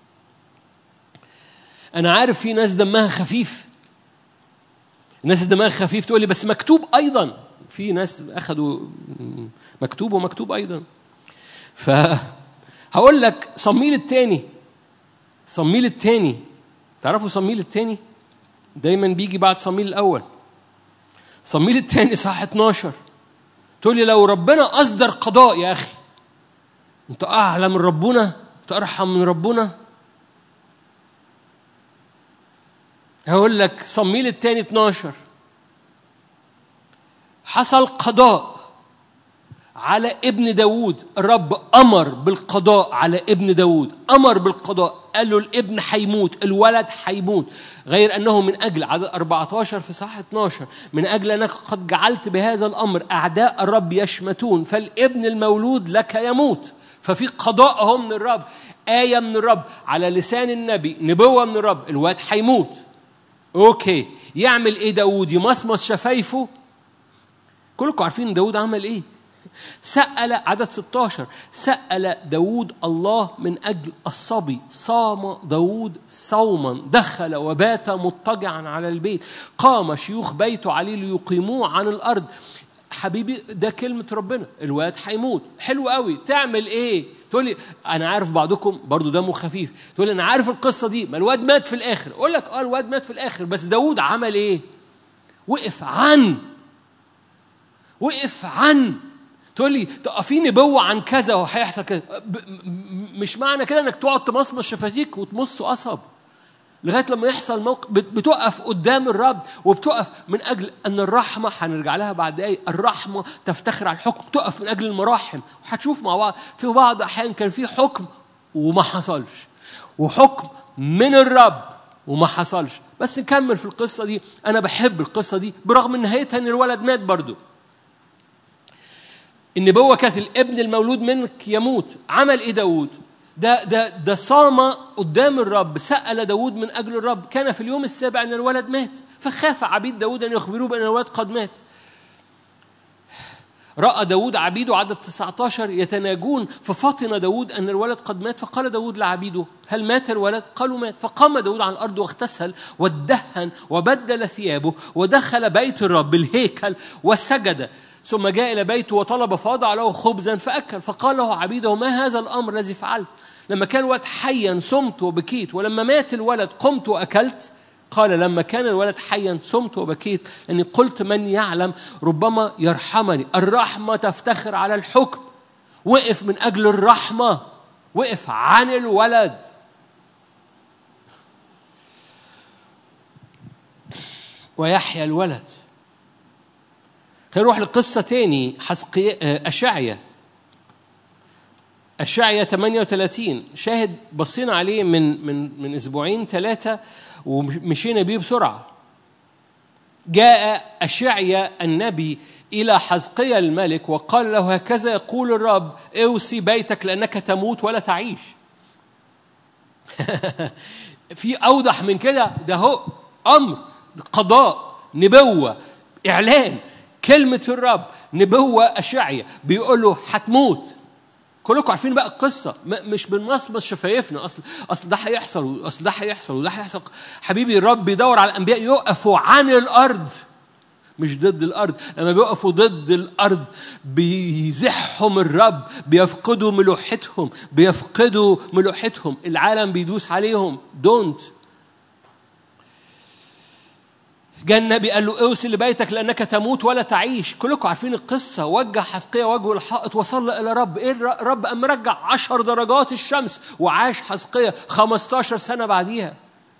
أنا عارف في ناس دمها خفيف. الناس دمها خفيف تقول لي بس مكتوب أيضا. في ناس أخذوا مكتوب ومكتوب أيضا. فهقول لك صميل التاني، صميل التاني. تعرفوا صميل التاني دايما بيجي بعد صميل الأول. صميل التاني صح اتناشر. تقول لي لو ربنا أصدر قضاء يا أخي، أنت أعلى من ربنا، أنت أرحم من ربنا. هقول لك صميل التاني اتناشر. حصل قضاء على ابن داود. الرب أمر بالقضاء على ابن داود، أمر بالقضاء. قال له الابن حيموت، الولد حيموت. غير أنه من أجل عدد أربعة عشر في صح اتناشر، من أجل أنك قد جعلت بهذا الأمر أعداء الرب يشمتون، فالابن المولود لك يموت. ففي قضاء هم من الرب، آية من الرب على لسان النبي، نبوة من الرب. الولد حيموت. أوكي، يعمل إيه داود؟ يمصمص شفايفه. كلكم عارفين داود عمل إيه؟ سأل عدد ستة عشر. سأل داود الله من أجل الصبي. صام داود صوما، دخل وبات مضطجعا على البيت. قام شيوخ بيته عليه ليقيموه عن الأرض. حبيبي ده كلمة ربنا. الواد حيموت. حلو قوي. تعمل إيه؟ تقول لي أنا عارف بعضكم برضو دمه خفيف. تقول لي أنا عارف القصة دي، ما الواد مات في الآخر. أقول لك آه الواد مات في الآخر، بس داود عمل إيه؟ وقف عن وقف عن تقول لي في نبوة عن كذا وهيحصل كذا. مش معنى كده انك تقعد تمصمص شفاتيك وتمص قصب. لغاية لما يحصل موقف بتقف قدام الرب وبتقف من أجل أن الرحمة، هنرجع لها بعد دقايق، الرحمة تفتخر على الحكم، تقف من أجل المراحم. وهتشوف مع بعض في بعض أحيان كان في حكم وما حصلش، وحكم من الرب وما حصلش. بس نكمل في القصة دي. أنا بحب القصة دي برغم من نهايتها أن الولد مات برضو. النبوة كانت الابن المولود منك يموت. عمل إيه داود؟ ده ده ده صام قدام الرب، سأل داود من أجل الرب. كان في اليوم السابع أن الولد مات، فخاف عبيد داود أن يخبروه بأن الولد قد مات. رأى داود عبيده عدد تسعة عشر يتناجون، ففطن داود أن الولد قد مات. فقال داود لعبيده: هل مات الولد؟ قالوا مات. فقام داود عن الأرض واغتسل وادهن وبدل ثيابه ودخل بيت الرب الهيكل وسجد، ثم جاء إلى بيته وطلب فوضع له خبزا فأكل. فقال له عبيده: ما هذا الأمر الذي فعلت؟ لما كان الولد حيا صمت وبكيت، ولما مات الولد قمت وأكلت. قال: لما كان الولد حيا صمت وبكيت، لأني قلت من يعلم ربما يرحمني. الرحمة تفتخر على الحكم. وقف من أجل الرحمة، وقف عن الولد. ويحيى الولد. خلينا نروح لقصة تاني. حزقيا أشعيا أشعيا ثمانية وثلاثين، شاهد بصينا عليه من من من أسبوعين ثلاثة ومشينا بيه بسرعة. جاء أشعيا النبي إلى حزقيا الملك وقال له: هكذا يقول الرب: اوصي بيتك لأنك تموت ولا تعيش. في أوضح من كده؟ ده هو أمر، قضاء، نبوة، إعلان، كلمة الرب، نبوة. أشعيا بيقول له هتموت. كلكم عارفين بقى القصة، مش بنمصمص شفايفنا. أصل أصل ده هيحصل، أصل ده هيحصل وده هيحصل. حبيبي الرب بيدور على الأنبياء يقفوا عن الأرض مش ضد الأرض. لما بيقفوا ضد الأرض بيزحهم الرب، بيفقدوا ملوحتهم، بيفقدوا ملوحتهم. العالم بيدوس عليهم. دونت. جاء النبي قال له: اوصل لبيتك لأنك تموت ولا تعيش. كلكم عارفين القصة. وجه حزقيا وجهه الحائط وصلى إلى رب. إيه الرب؟ أم رجع عشر درجات الشمس، وعاش حزقيا خمستاشر سنة بعديها.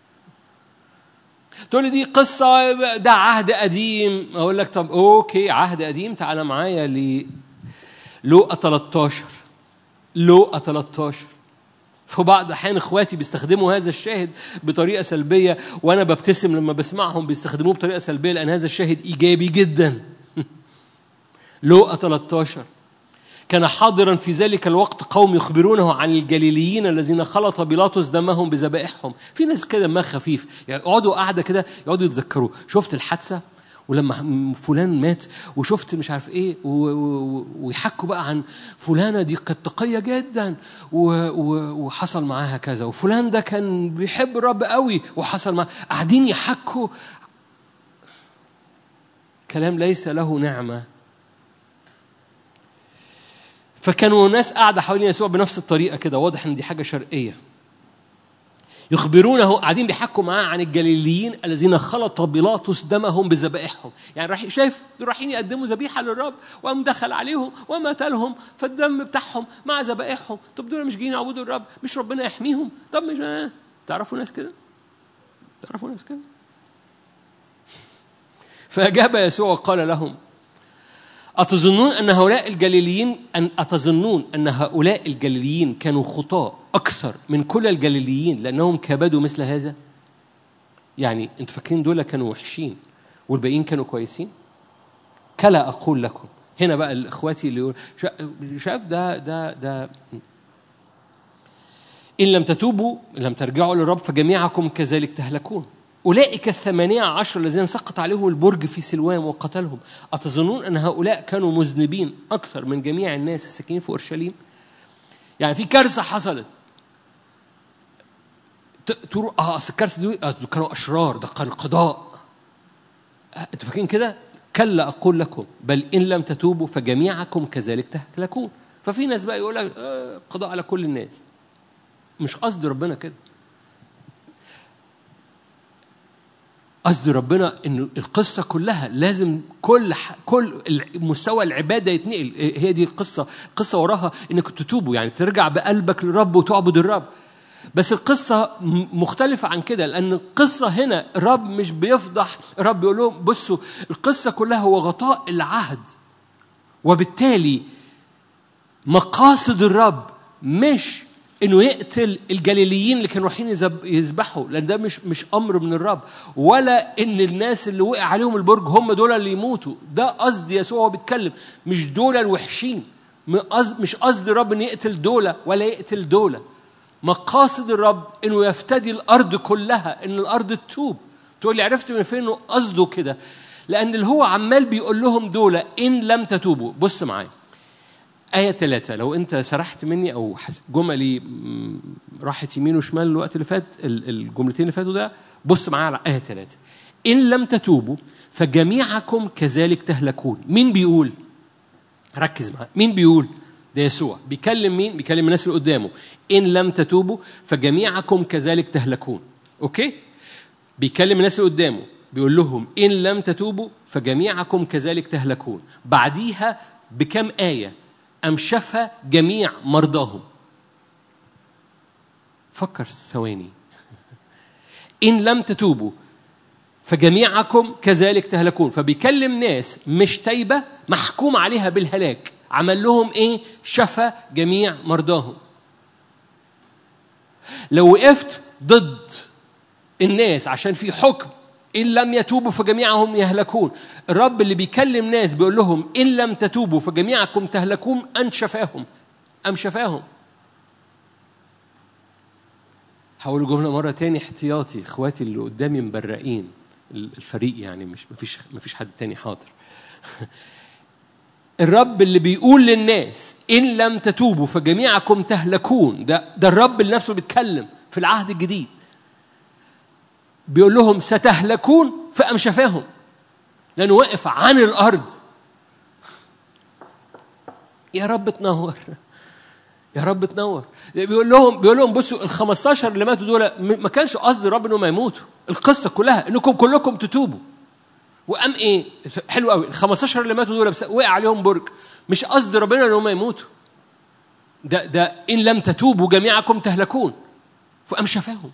تقول لي دي قصة، ده عهد قديم. أقول لك طب أوكي، عهد قديم. تعال معايا للوقا ثلاثة عشر. لوقا ثلاثة عشر. في بعض أحيان إخواتي بيستخدموا هذا الشاهد بطريقة سلبية، وأنا ببتسم لما بسمعهم بيستخدموه بطريقة سلبية، لأن هذا الشاهد إيجابي جدا. لوقا ثلاثة عشر. كان حاضرا في ذلك الوقت قوم يخبرونه عن الجليليين الذين خلط بيلاطس دمهم بذبائحهم. في ناس كده ما خفيف، يعني يقعدوا قاعدة كده يقعدوا يتذكروا: شفت الحادثة ولما فلان مات، وشفت مش عارف ايه، ويحكوا بقى عن فلانة دي كانت تقية جدا وحصل معاها كذا، وفلان ده كان بيحب الرب قوي وحصل معاه. قاعدين يحكوا كلام ليس له نعمة. فكانوا ناس قاعدة حوالين يسوع بنفس الطريقة كده، واضح ان دي حاجة شرقية. يخبرونه، قاعدين بيحكوا معاه عن الجليليين الذين خلط بيلاطس دمهم بذبائحهم. يعني راح شايف رايحين يقدموا ذبيحة للرب، وقام دخل عليهم وماتلهم، فالدم بتاعهم مع ذبائحهم. طب دول مش جايين يعبدوا الرب؟ مش ربنا يحميهم؟ طب مش آه. تعرفوا ناس كده؟ تعرفوا ناس كده؟ فأجاب يسوع وقال لهم: أتظنون أن هؤلاء الجليليين أن أتظنون أن هؤلاء الجليليين كانوا خطاة أكثر من كل الجليليين لأنهم كبدوا مثل هذا؟ يعني أنتوا فاكرين دول كانوا وحشين والباقيين كانوا كويسين؟ كلا أقول لكم. هنا بقى الإخواتي اللي يقول شايف ده ده ده إن لم تتوبوا، إن لم ترجعوا للرب فجميعكم كذلك تهلكون. أولئك الثمانية عشر الذين سقط عليهم البرج في سلوان وقتلهم، أتظنون أن هؤلاء كانوا مذنبين أكثر من جميع الناس الساكنين في أورشليم؟ يعني في كارثة حصلت، تروح اه اصل الكارثة دي كانوا أشرار، ده كان قضاء. أنتوا فاكرين كده؟ كلا أقول لكم بل إن لم تتوبوا فجميعكم كذلك تهلكون. ففي ناس بقى يقول لك آه قضاء على كل الناس. مش قصد ربنا كده. قصد ربنا إنه القصة كلها لازم كل كل مستوى العبادة يتنقل. هي دي القصة. القصة وراها إنك تتوبوا، يعني ترجع بقلبك للرب وتعبد الرب. بس القصة مختلفة عن كده، لأن القصة هنا الرب مش بيفضح، الرب بيقول لهم بصوا القصة كلها هو غطاء العهد، وبالتالي مقاصد الرب مش إنه يقتل الجليليين اللي كانوا رايحين يذبحوا، لأن ده مش مش أمر من الرب، ولا إن الناس اللي وقع عليهم البرج هم دول اللي يموتوا. ده قصد يسوع هو بيتكلم، مش دول الوحشين، مش قصد الرب إن يقتل دولة ولا يقتل دولة. مقاصد الرب إنه يفتدي الأرض كلها، إن الأرض تتوب. تقول لي عرفت من فين إنه قصده كده؟ لأن اللي هو عمال بيقول لهم دولة إن لم تتوبوا. بص معايا آية ثلاثة، لو أنت سرحت مني أو جملي راحت يمين وشمال الوقت اللي فات، الجملتين اللي فاتوا ده، بص معايا على آية ثلاثة. إن لم تتوبوا فجميعكم كذلك تهلكون. مين بيقول؟ ركز معايا، مين بيقول؟ ده يسوع بيكلم مين؟ بيكلم الناس اللي قدامه. إن لم تتوبوا فجميعكم كذلك تهلكون. أوكي؟ بيكلم الناس اللي قدامه بيقول لهم إن لم تتوبوا فجميعكم كذلك تهلكون. بعديها بكم آية أم شفى جميع مرضاهم. فكر ثواني. إن لم تتوبوا فجميعكم كذلك تهلكون. فبيكلم ناس مش تايبة محكوم عليها بالهلاك، عمل لهم إيه؟ شفى جميع مرضاهم. لو وقفت ضد الناس عشان في حكم إن لم يتوبوا فجميعهم يهلكون، الرب اللي بيكلم ناس بيقول لهم إن لم تتوبوا فجميعكم تهلكون، أن شفاهم أم شفاهم. هقول الجملة مرة تاني احتياطي، إخواتي اللي قدامي مبرقين الفريق، يعني مش مفيش مفيش حد تاني حاضر. الرب اللي بيقول للناس إن لم تتوبوا فجميعكم تهلكون، ده ده الرب اللي نفسه بيتكلم في العهد الجديد، بيقول لهم ستهلكون فأم شفاهم، لأنه وقف عن الأرض. يا رب تنور، يا رب تنور. بيقول لهم بيقول لهم بصوا الخمستاشر اللي ماتوا دول ما كانش قصد الرب إنهم يموتوا، القصة كلها إنكم كلكم تتوبوا. وأم إيه حلو قوي، الخمستاشر اللي ماتوا دول وقع عليهم برج، مش قصد ربنا إنهم يموتوا. ده ده إن لم تتوبوا جميعكم تهلكون، فأم شفاهم.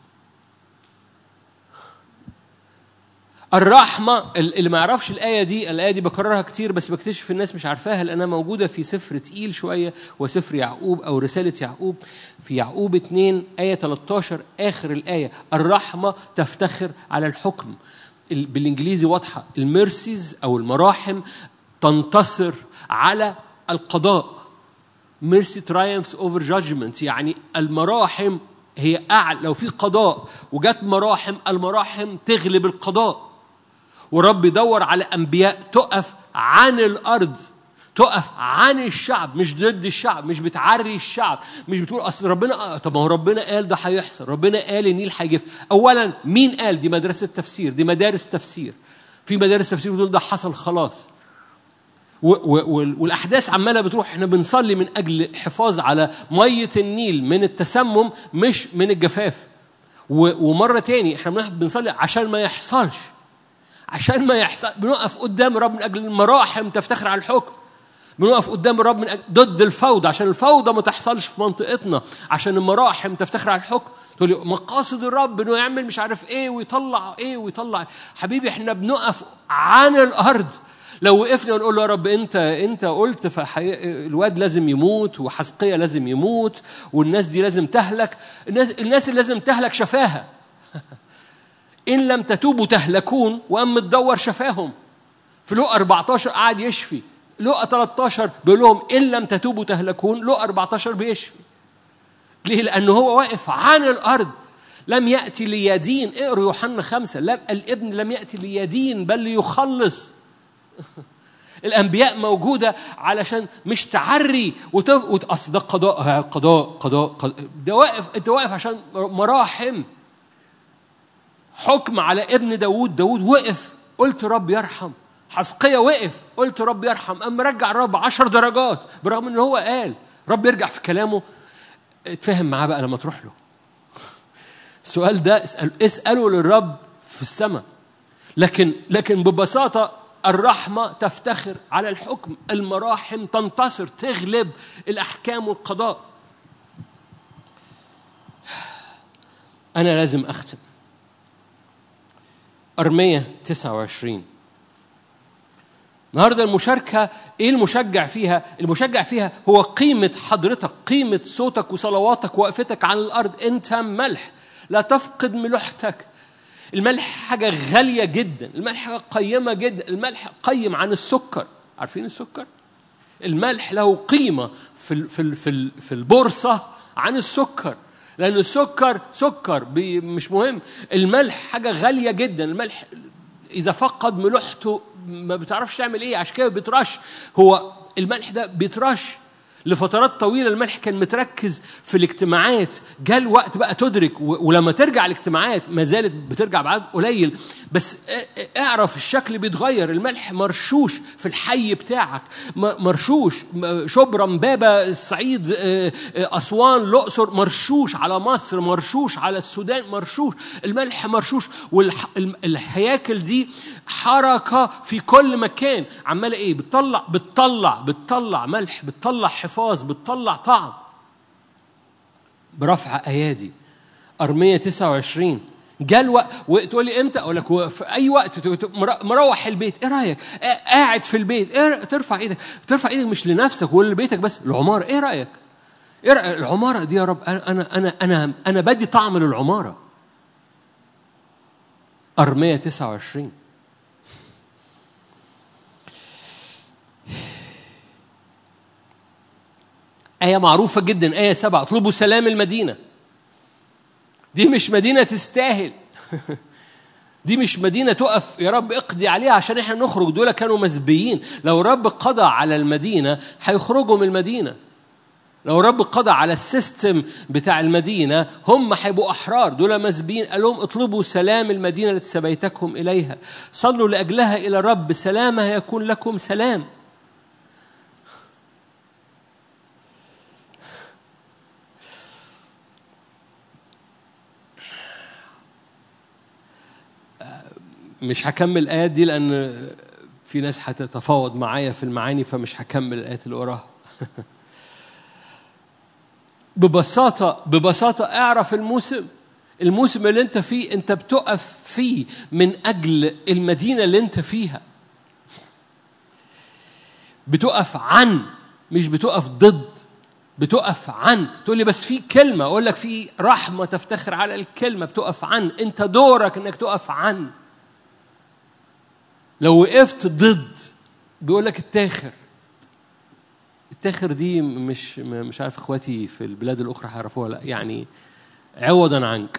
الرحمة اللي ما يعرفش الآية دي، الآية دي بكررها كتير بس بكتشف الناس مش عارفاها لأنها موجودة في سفر تقيل شوية وسفر يعقوب أو رسالة يعقوب. في يعقوب اتنين آية ثلاثة عشر آخر الآية، الرحمة تفتخر على الحكم. بالإنجليزي واضحة، الميرسيز أو المراحم تنتصر على القضاء. mercy triumphs over judgment، يعني المراحم هي أعلى. لو في قضاء وجات مراحم، المراحم تغلب القضاء. ورب يدور على أنبياء تقف عن الأرض، تقف عن الشعب، مش ضد الشعب، مش بتعري الشعب، مش بتقول أصل ربنا. طب ما هو ربنا قال ده هيحصل، ربنا قال النيل هيجف. أولا مين قال؟ دي مدرسة تفسير، دي مدارس تفسير. في مدارس تفسير بتقول ده حصل خلاص، والأحداث عمالة بتروح. احنا بنصلي من أجل حفاظ على مية النيل من التسمم مش من الجفاف. ومرة تاني احنا بنصلي عشان ما يحصلش، عشان ما يحصل. بنقف قدام الرب من أجل المراحم تفتخر على الحكم. بنقف قدام الرب من أجل ضد الفوضى، عشان الفوضى ما تحصلش في منطقتنا، عشان المراحم تفتخر على الحكم. تقول لي مقاصد الرب انه يعمل مش عارف ايه ويطلع ايه ويطلع. حبيبي احنا بنقف عن الارض. لو وقفنا ونقول له يا رب انت انت قلت الواد لازم يموت وحسقية لازم يموت والناس دي لازم تهلك، الناس الناس اللي لازم تهلك شفاها. إن لم تتوبوا تهلكون، وأم تدور شفاهم. في لقا أربعة عشر قاعد يشفي، لقا ثلاثة عشر بيقول لهم إن لم تتوبوا تهلكون، لقا أربعة عشر بيشفي. ليه؟ لأنه هو واقف عن الأرض. لم يأتي ليدين، اقروا يوحنا خمسة، لم الابن لم يأتي ليدين بل ليخلص. الأنبياء موجودة علشان مش تعري وتقص. ده قضاء قضاء قضاء، ده واقف، أنت واقف عشان مراحم، حكم على ابن داود. داود وقف قلت رب يرحم. حسقية وقف قلت رب يرحم. أما رجع الرب عشر درجات برغم أنه هو قال. رب يرجع في كلامه. اتفهم معاه بقى لما تروح له. السؤال ده اسأل اسأله للرب في السماء. لكن لكن ببساطة الرحمة تفتخر على الحكم، المراحم تنتصر تغلب الأحكام والقضاء. أنا لازم أختم. أرمية تسعة وعشرين. النهارده المشاركة إيه المشجع فيها؟ المشجع فيها هو قيمة حضرتك، قيمة صوتك وصلواتك ووقفتك على الأرض. أنت ملح، لا تفقد ملوحتك. الملح حاجة غالية جدا، الملح حاجة قيمة جدا، الملح قيم عن السكر. عارفين السكر؟ الملح له قيمة في في في في البورصة عن السكر، لأن السكر سكر مش مهم. الملح حاجة غالية جدا. الملح إذا فقد ملوحته ما بتعرفش تعمل إيه، عشان كده بيترش. هو الملح ده بيترش لفترات طويلة. الملح كان متركز في الاجتماعات، جاء الوقت بقى تدرك، ولما ترجع الاجتماعات ما زالت بترجع بعد قليل، بس اعرف الشكل بيتغير. الملح مرشوش في الحي بتاعك، مرشوش شبرا، امبابة، الصعيد، أسوان، الأقصر، مرشوش على مصر، مرشوش على السودان، مرشوش. الملح مرشوش، والهياكل دي حركة في كل مكان عمالة ايه؟ بتطلع بتطلع بتطلع ملح، بتطلع حفاظ، بتطلع طعم برفع أيادي. أرمية تسعة وعشرين. جاء الوقت، وتقول لي امتى؟ اقول لك في اي وقت. مروح البيت، ايه رايك؟ قاعد في البيت، إيه؟ ترفع ايدك، ترفع ايدك مش لنفسك ولا لبيتك بس، العماره. ايه رايك؟ ايه رأيك؟ العماره دي يا رب، انا انا انا انا بدي طعم للعماره. أرمية تسعة وعشرين. آية معروفة جدا، آية سبعة. اطلبوا سلام المدينة. دي مش مدينة تستاهل. دي مش مدينة تقف يا رب اقضي عليها عشان احنا نخرج. دول كانوا مسبيين. لو رب قضى على المدينة هيخرجوا من المدينة. لو رب قضى على السيستم بتاع المدينة هم هيبقوا أحرار. دول مسبيين. قال لهم اطلبوا سلام المدينة التي سبيتكم إليها، صلوا لأجلها إلى رب، سلامها يكون لكم سلام. مش هكمل الآيات دي لأن في ناس هتتفاوض معايا في المعاني، فمش هكمل الآيات اللي وراها. ببساطة ببساطة اعرف الموسم الموسم اللي انت فيه، انت بتقف فيه من أجل المدينة اللي انت فيها. بتقف عن، مش بتقف ضد، بتقف عن. تقول لي بس في كلمة، أقول لك في رحمة تفتخر على الكلمة. بتقف عن، انت دورك انك تقف عن. لو وقفت ضد بيقول لك التاخر. التاخر دي مش مش عارف اخواتي في البلاد الاخرى هيعرفوها لا، يعني عوضا عنك.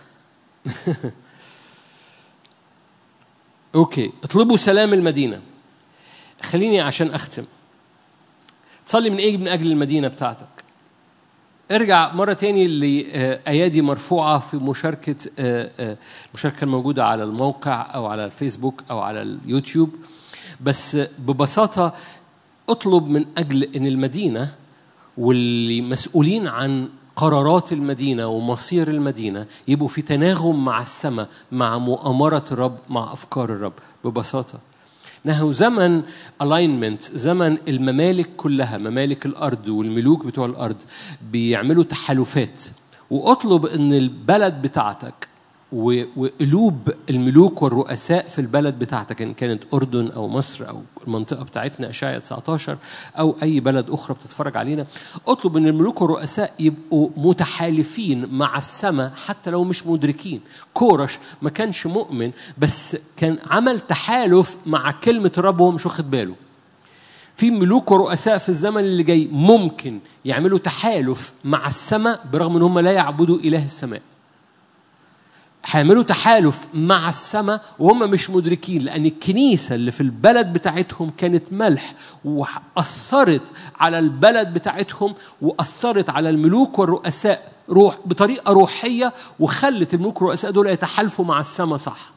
اوكي، اطلبوا سلام المدينه. خليني عشان اختم تصلي من ايه؟ من اجل المدينه بتاعتك. ارجع مرة تاني لأيادي مرفوعة في مشاركة المشاركة الموجودة على الموقع أو على الفيسبوك أو على اليوتيوب. بس ببساطة اطلب من أجل أن المدينة واللي مسؤولين عن قرارات المدينة ومصير المدينة يبقوا في تناغم مع السماء، مع مؤامرة الرب، مع أفكار الرب. ببساطة نحو زمن alignment، زمن الممالك كلها، ممالك الأرض والملوك بتوع الأرض بيعملوا تحالفات. وأطلب أن البلد بتاعتك وقلوب الملوك والرؤساء في البلد بتاعتك، إن كانت أردن أو مصر أو المنطقة بتاعتنا أشعياء تسعة عشر أو أي بلد أخرى بتتفرج علينا، أطلب أن الملوك والرؤساء يبقوا متحالفين مع السماء حتى لو مش مدركين. كورش ما كانش مؤمن بس كان عمل تحالف مع كلمة الرب وهو مش واخد باله. في ملوك ورؤساء في الزمن اللي جاي ممكن يعملوا تحالف مع السماء برغم أن هم لا يعبدوا إله السماء. هيعملوا تحالف مع السماء وهم مش مدركين، لأن الكنيسة اللي في البلد بتاعتهم كانت ملح وأثرت على البلد بتاعتهم وأثرت على الملوك والرؤساء روح بطريقة روحية، وخلت الملوك والرؤساء دول يتحالفوا مع السماء صح.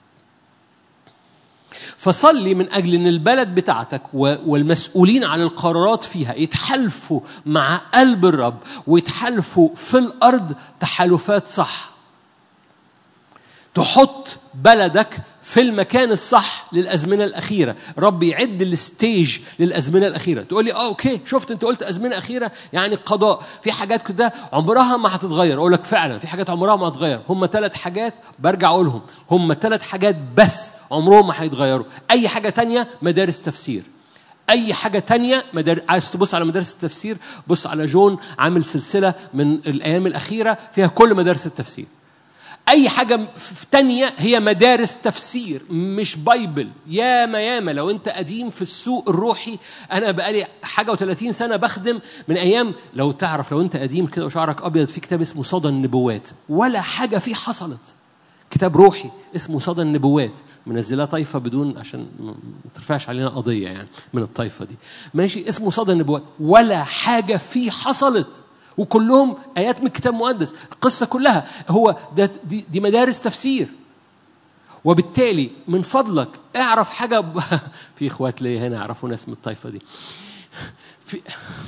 فصلي من أجل أن البلد بتاعتك والمسؤولين عن القرارات فيها يتحالفوا مع قلب الرب ويتحالفوا في الأرض تحالفات صح، تحط بلدك في المكان الصح للأزمنة الأخيرة. رب يعد الستيج للأزمنة الأخيرة. تقول لي اه اوكي شفت انت قلت أزمنة أخيرة يعني القضاء، في حاجات كده عمرها ما هتتغير. اقول لك فعلا في حاجات عمرها ما هتتغير. هم ثلاث حاجات برجع اقولهم، هم ثلاث حاجات بس عمرهم ما هيتغيروا. اي حاجة تانية مدارس تفسير. اي حاجة تانية مدار... عايز تبص على مدارس التفسير بص على جون عامل سلسلة من الأيام الأخيرة فيها كل مدارس التفسير. أي حاجة تانية هي مدارس تفسير مش بايبل. ياما ياما لو أنت قديم في السوق الروحي، أنا بقالي حاجة وثلاثين سنة بخدم من أيام، لو تعرف لو أنت قديم كده وشعرك أبيض، في كتاب اسمه صدى النبوات، ولا حاجة فيه حصلت. كتاب روحي اسمه صدى النبوات، منزلها طائفة بدون عشان ما ترفعش علينا قضية يعني من الطائفة دي، ماشي، اسمه صدى النبوات، ولا حاجة فيه حصلت، وكلهم آيات من الكتاب المقدس. القصة كلها هو ده، دي, دي مدارس تفسير. وبالتالي من فضلك اعرف حاجة ب... في إخوات لي هنا يعرفوا ناس من الطائفة دي. في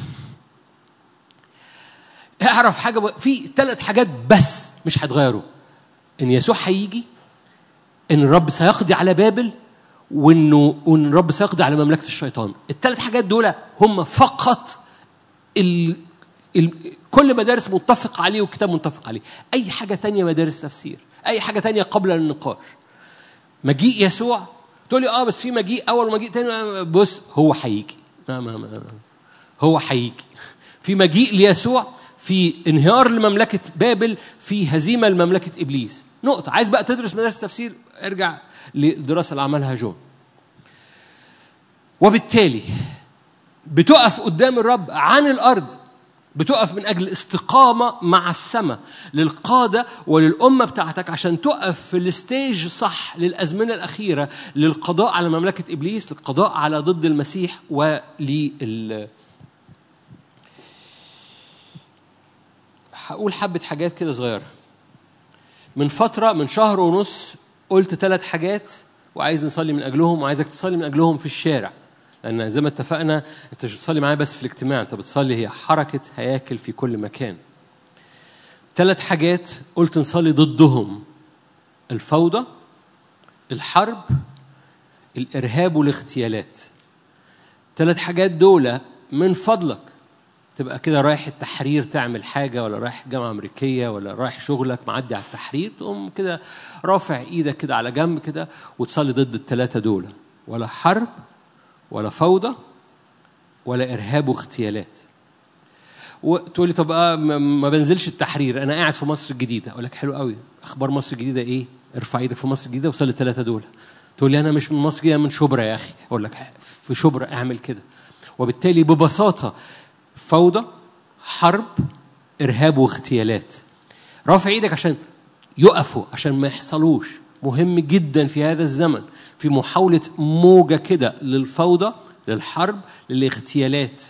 اعرف حاجة ب... في ثلاث حاجات بس مش هتغيروا: إن يسوع هيجي، إن الرب سيقضي على بابل، وإنه وإن الرب سيقضي على مملكة الشيطان. الثلاث حاجات دول هم فقط ال... ال... كل مدارس متفق عليه والكتاب متفق عليه. أي حاجة تانية مدارس تفسير، أي حاجة تانية قبل النقاش. مجيء يسوع تقول لي آه بس في مجيء أول ومجيء تاني. بص هو هيجي، ما ما ما هو هيجي. في مجيء ليسوع، في انهيار لمملكة بابل، في هزيمة لمملكة إبليس. نقطة. عايز بقى تدرس مدارس تفسير، ارجع للدراسة اللي عملها جون. وبالتالي بتقف قدام الرب عن الأرض، بتقف من أجل استقامة مع السماء للقادة وللأمة بتاعتك، عشان تقف في الستيج صح للأزمنة الأخيرة، للقضاء على مملكة إبليس، للقضاء على ضد المسيح، ولل هقول حبة حاجات كده صغيرة. من فترة من شهر ونص قلت ثلاث حاجات وعايز نصلي من أجلهم، وعايزك تصلي من أجلهم في الشارع، لأن زي ما اتفقنا أنت مش بتصلي معايا بس في الاجتماع، أنت بتصلي هي حركة هياكل في كل مكان. ثلاث حاجات قلت نصلي ضدهم: الفوضى، الحرب، الإرهاب والاغتيالات. ثلاث حاجات دول من فضلك تبقى كده رايح التحرير تعمل حاجة، ولا رايح جامعة أمريكية، ولا رايح شغلك معدي على التحرير، تقوم كده رافع إيدك كده على جنب كده وتصلي ضد الثلاثة دول: ولا حرب، ولا فوضى، ولا إرهاب واغتيالات. وتقول لي طب آه ما بنزلش التحرير، أنا قاعد في مصر الجديدة. أقول لك حلو قوي، أخبار مصر الجديدة إيه؟ ارفع إيدك في مصر الجديدة وصلي الثلاثة دول. تقول لي أنا مش من مصر الجديدة، من شبرا يا أخي. أقول لك في شبرا اعمل كده. وبالتالي ببساطة فوضى، حرب، إرهاب واغتيالات. رافع إيدك عشان يقفوا، عشان ما يحصلوش. مهم جدا في هذا الزمن، في محاولة موجة كده للفوضى، للحرب، للاغتيالات.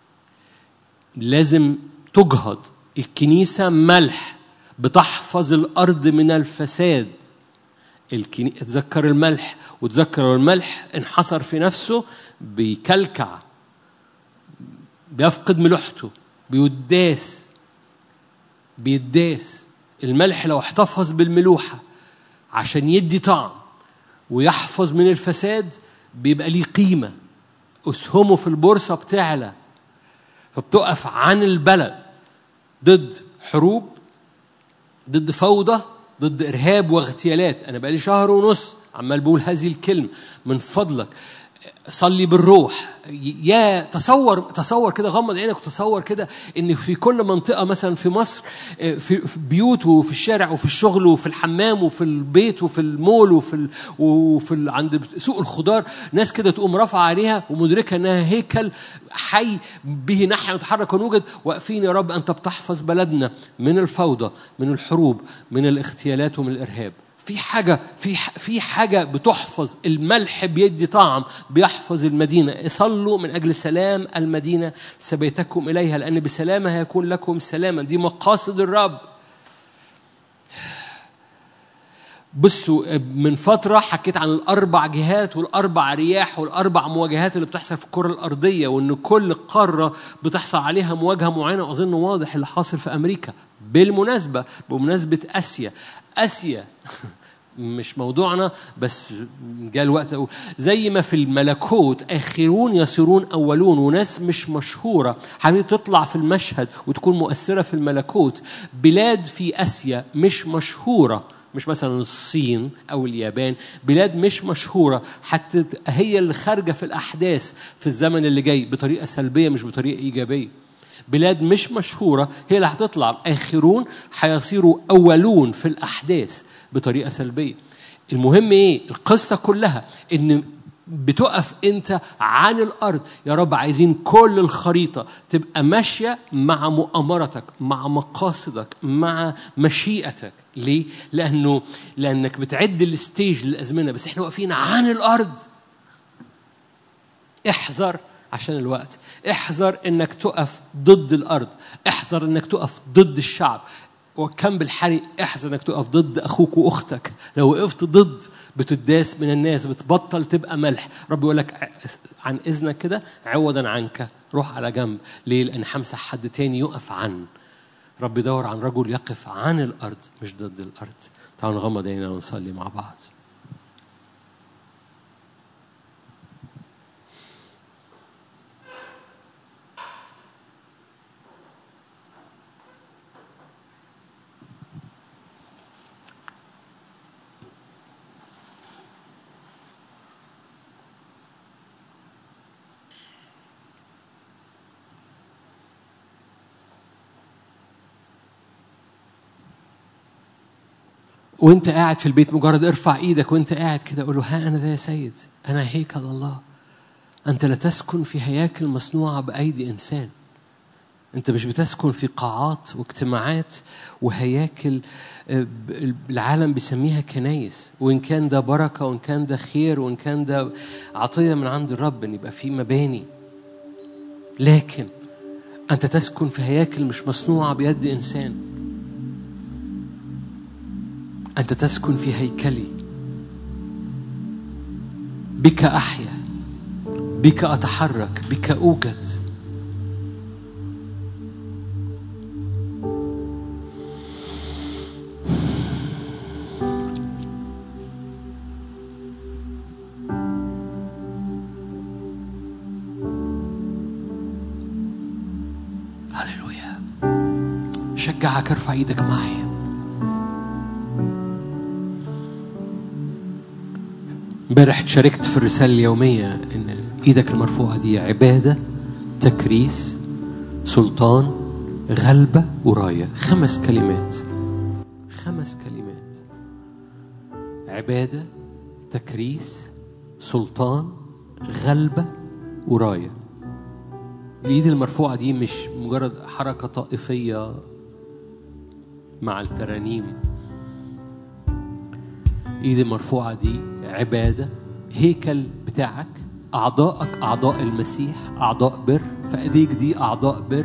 لازم تجهض. الكنيسة ملح بتحفظ الأرض من الفساد. الكني... تذكر الملح، وتذكر الملح انحصر في نفسه بيكلكع، بيفقد ملوحته، بيداس بيداس. الملح لو احتفظ بالملوحة عشان يدي طعم ويحفظ من الفساد بيبقى ليه قيمة، أسهمه في البورصة بتعلى. فبتقف عن البلد ضد حروب، ضد فوضى، ضد إرهاب واغتيالات. أنا بقى لي شهر ونص عمال بقول هذه الكلمة. من فضلك صلي بالروح. يا تصور تصور كده، غمض عينك وتصور كده ان في كل منطقه مثلا في مصر، في بيوت وفي الشارع وفي الشغل وفي الحمام وفي البيت وفي المول وفي ال... وفي ال... عند سوق الخضار، ناس كده تقوم رافعه عليها ومدركه انها هيكل حي به نحيا نتحرك ونوجد، واقفين يا رب انت بتحفظ بلدنا من الفوضى، من الحروب، من الاغتيالات ومن الارهاب. في حاجة في في حاجة بتحفظ. الملح بيدي طعم، بيحفظ المدينة. صلوا من أجل سلام المدينة سبيتكم إليها، لأن بسلامها يكون لكم سلاما. دي مقاصد الرب. بصوا، من فترة حكيت عن الأربع جهات والأربع رياح والأربع مواجهات اللي بتحصل في الكرة الأرضية، وإن كل قارة بتحصل عليها مواجهة معينة. وأظن واضح اللي حاصل في أمريكا. بالمناسبة بمناسبة آسيا، آسيا مش موضوعنا، بس جاء الوقت أقول زي ما في الملكوت آخرون يصيرون أولون، وناس مش مشهورة حبيبي تطلع في المشهد وتكون مؤثرة في الملكوت. بلاد في آسيا مش مشهورة، مش مثلا الصين أو اليابان، بلاد مش مشهورة حتى هي اللي خارجة في الأحداث في الزمن اللي جاي بطريقة سلبية مش بطريقة إيجابية. بلاد مش مشهورة هي اللي هتطلع آخرون هيصيروا أولون في الأحداث بطريقة سلبية. المهم إيه؟ القصة كلها إن بتقف أنت عن الأرض. يا رب عايزين كل الخريطة تبقى ماشية مع مؤامرتك، مع مقاصدك، مع مشيئتك. ليه؟ لأنه لأنك بتعد الستيج للأزمنة، بس إحنا واقفين عن الأرض. احذر عشان الوقت، احذر إنك تقف ضد الأرض، احذر إنك تقف ضد الشعب. وكم بالحري احذر انك تقف ضد اخوك واختك. لو وقفت ضد بتداس من الناس، بتبطل تبقى ملح. رب يقول لك عن اذنك كده عوضا عنك روح على جنب. ليه؟ لان همسح حد تاني يقف عن. رب يدور عن رجل يقف عن الارض مش ضد الارض. تعالوا نغمض عينينا ونصلي مع بعض. وانت قاعد في البيت مجرد ارفع ايدك وانت قاعد كده قول له ها انا ذا يا سيد، انا هيكل الله. انت لا تسكن في هياكل مصنوعه بايدي انسان. انت مش بتسكن في قاعات واجتماعات وهياكل العالم بيسميها كنايس. وان كان ده بركه وان كان ده خير وان كان ده عطيه من عند الرب ان يبقى في مباني، لكن انت تسكن في هياكل مش مصنوعه بيد انسان. أنت تسكن في هيكلي، بك أحيا، بك أتحرك، بك أوجد. هللويا. شجعك ارفع ايدك معي. امبارح شاركت في الرسالة اليومية إن إيدك المرفوعة دي عبادة، تكريس، سلطان، غلبة وراية. خمس كلمات، خمس كلمات: عبادة، تكريس، سلطان، غلبة وراية. الإيد المرفوعة دي مش مجرد حركة طائفية مع الترانيم. إيد المرفوعة دي عبادة، هيكل بتاعك، أعضائك أعضاء المسيح، أعضاء بر. فأيديك دي أعضاء بر،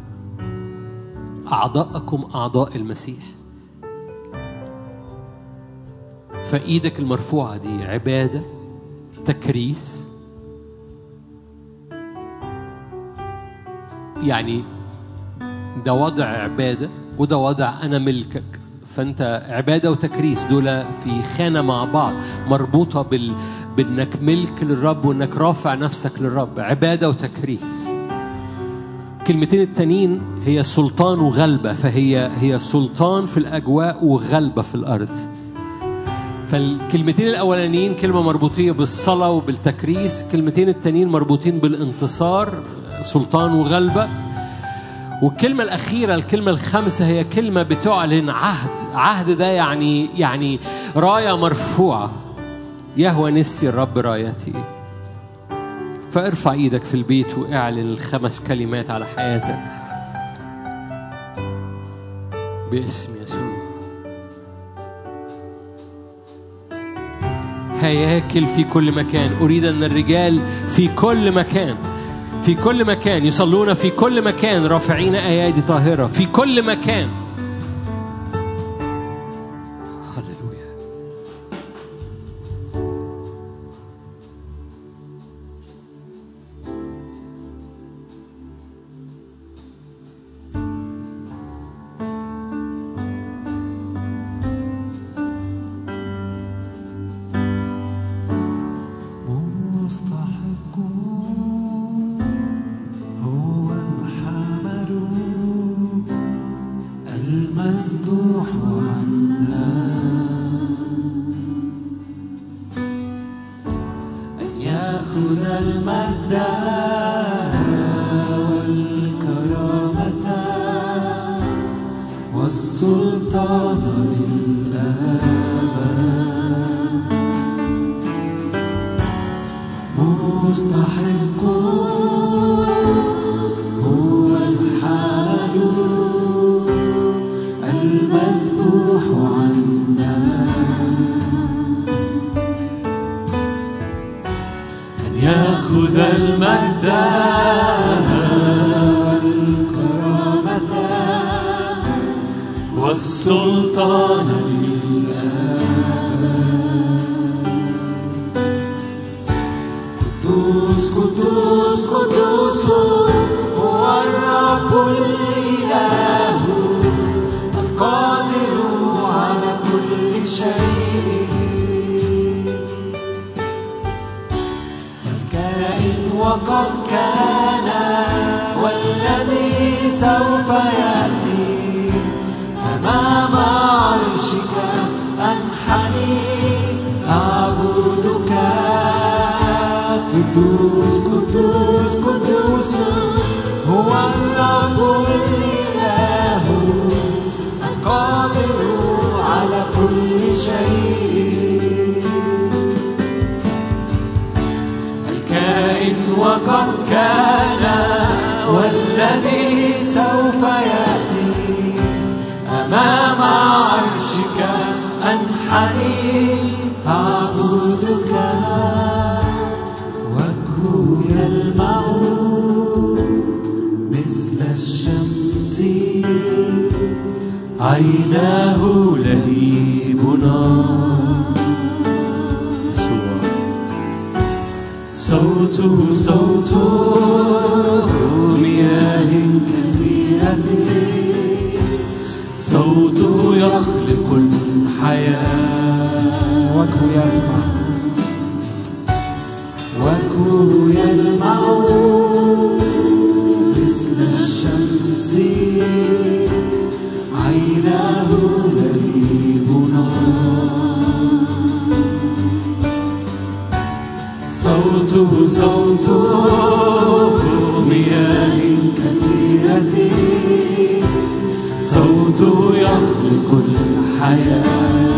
أعضاءكم أعضاء المسيح. فإيدك المرفوعة دي عبادة، تكريس، يعني ده وضع عبادة وده وضع أنا ملكك. فأنت عبادة وتكريس دول في خانة مع بعض، مربوطة بال... بأنك ملك للرب وأنك رافع نفسك للرب. عبادة وتكريس. كلمتين التانيين هي سلطان وغلبة، فهي هي سلطان في الأجواء وغلبة في الأرض. فالكلمتين الأولانيين كلمة مربوطية بالصلاة وبالتكريس، كلمتين التانيين مربوطين بالانتصار، سلطان وغلبة. والكلمة الأخيرة الكلمة الخامسة هي كلمة بتعلن عهد. عهد ده يعني يعني راية مرفوعة. يهوى نسي الرب رايتي. فارفع ايدك في البيت واعلن الخمس كلمات على حياتك باسم يسوع. هياكل في كل مكان. أريد أن الرجال في كل مكان في كل مكان يصلون في كل مكان رافعين أيادي طاهرة في كل مكان. هللويا. مستحق هو الحمل المذبوح عنا أن يأخذ المجد والكرامة والسلطان قدوس قدوس قدوس هو الرب الإله القادر على كل شيء الكائن وقد كان والذي سوف يأتي أمام عرشك أنحني أعبدك قدوس قدوس قدوس هو الرب الإله القادر على كل شيء الكائن وقد كان والذي سوف يأتي أمام عرشك أنحني أعبدك يلمع مثل الشمس عيناه لهيب نار صوته صوته مياه كثيرة صوته يخلق الحياة وجهه يلمع وجهه يلمع مثل الشمس عيناه لهيب نار صوته صوته مياه كثيرة صوته يخلق الحياة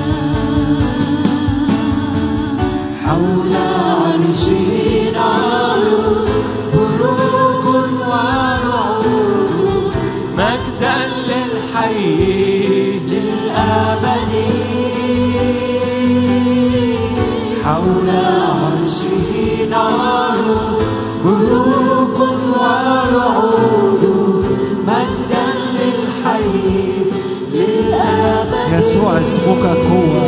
حول عرشه نار بروق ورعود مجدا للحي للأبد حول عرشه نار بروق ورعود مجدا للحي للأبد يسوع اسمك قوة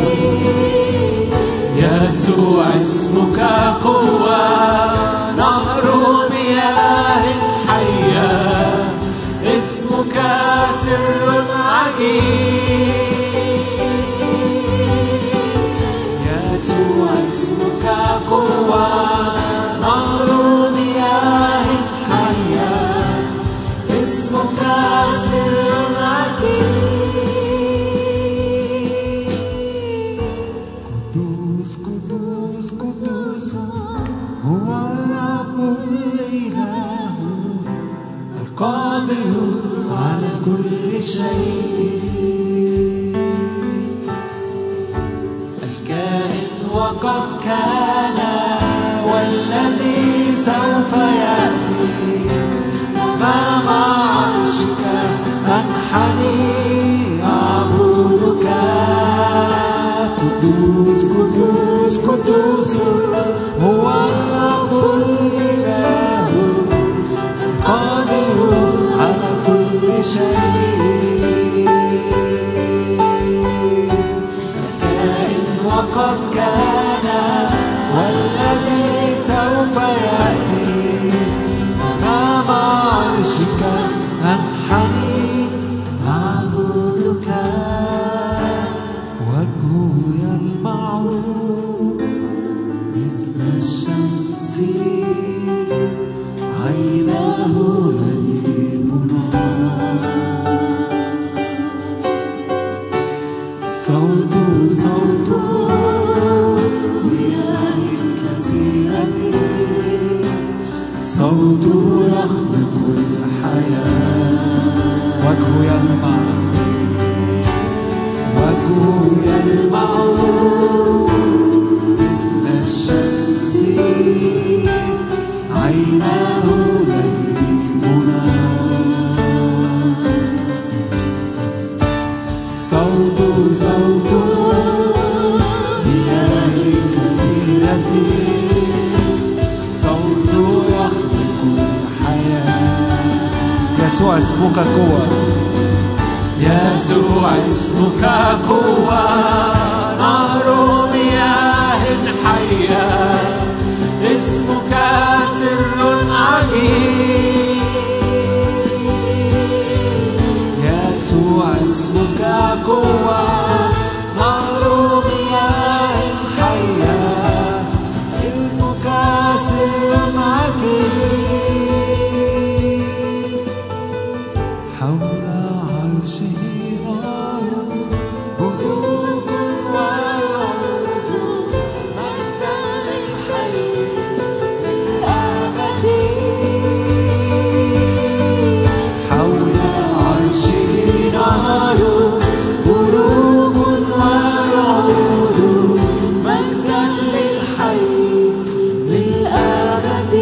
يسوع اسمك قوة نهر مياه حية اسمك سر عجيب يسوع اسمك قوة نهر مياه حية اسمك سر عجيب قادر على كل شيء الكائن وقد كان والذي سوف يأتي أمام عرشك أنحني أعبدك قدوس قدوس قدوس هو الرب الإله قادر على كل شيء الكائن وقد كان والذي سوف يأتي أمام عرشك أنحني أعبدك وجهه يلمع مثل الشمس عيناه لهيب نار صوته صوته مياه كثيرة صوته يخلق الحياة وجهه يلمع يلمع مثل الشمس عيناه لهيبنا صوت صوت مياه كثيرة صوت يخلق الحياة يسوع اسمك قوة يسوع اسمك قوة نهر مياه حية اسمك سر عجيب يسوع اسمك قوة نهر مياه حية اسمك سر عجيب حول عرشه نار بروق ويعود مجدا للحي للأبد حول عرشه نار بروق ويعود مجدا للحي للأبد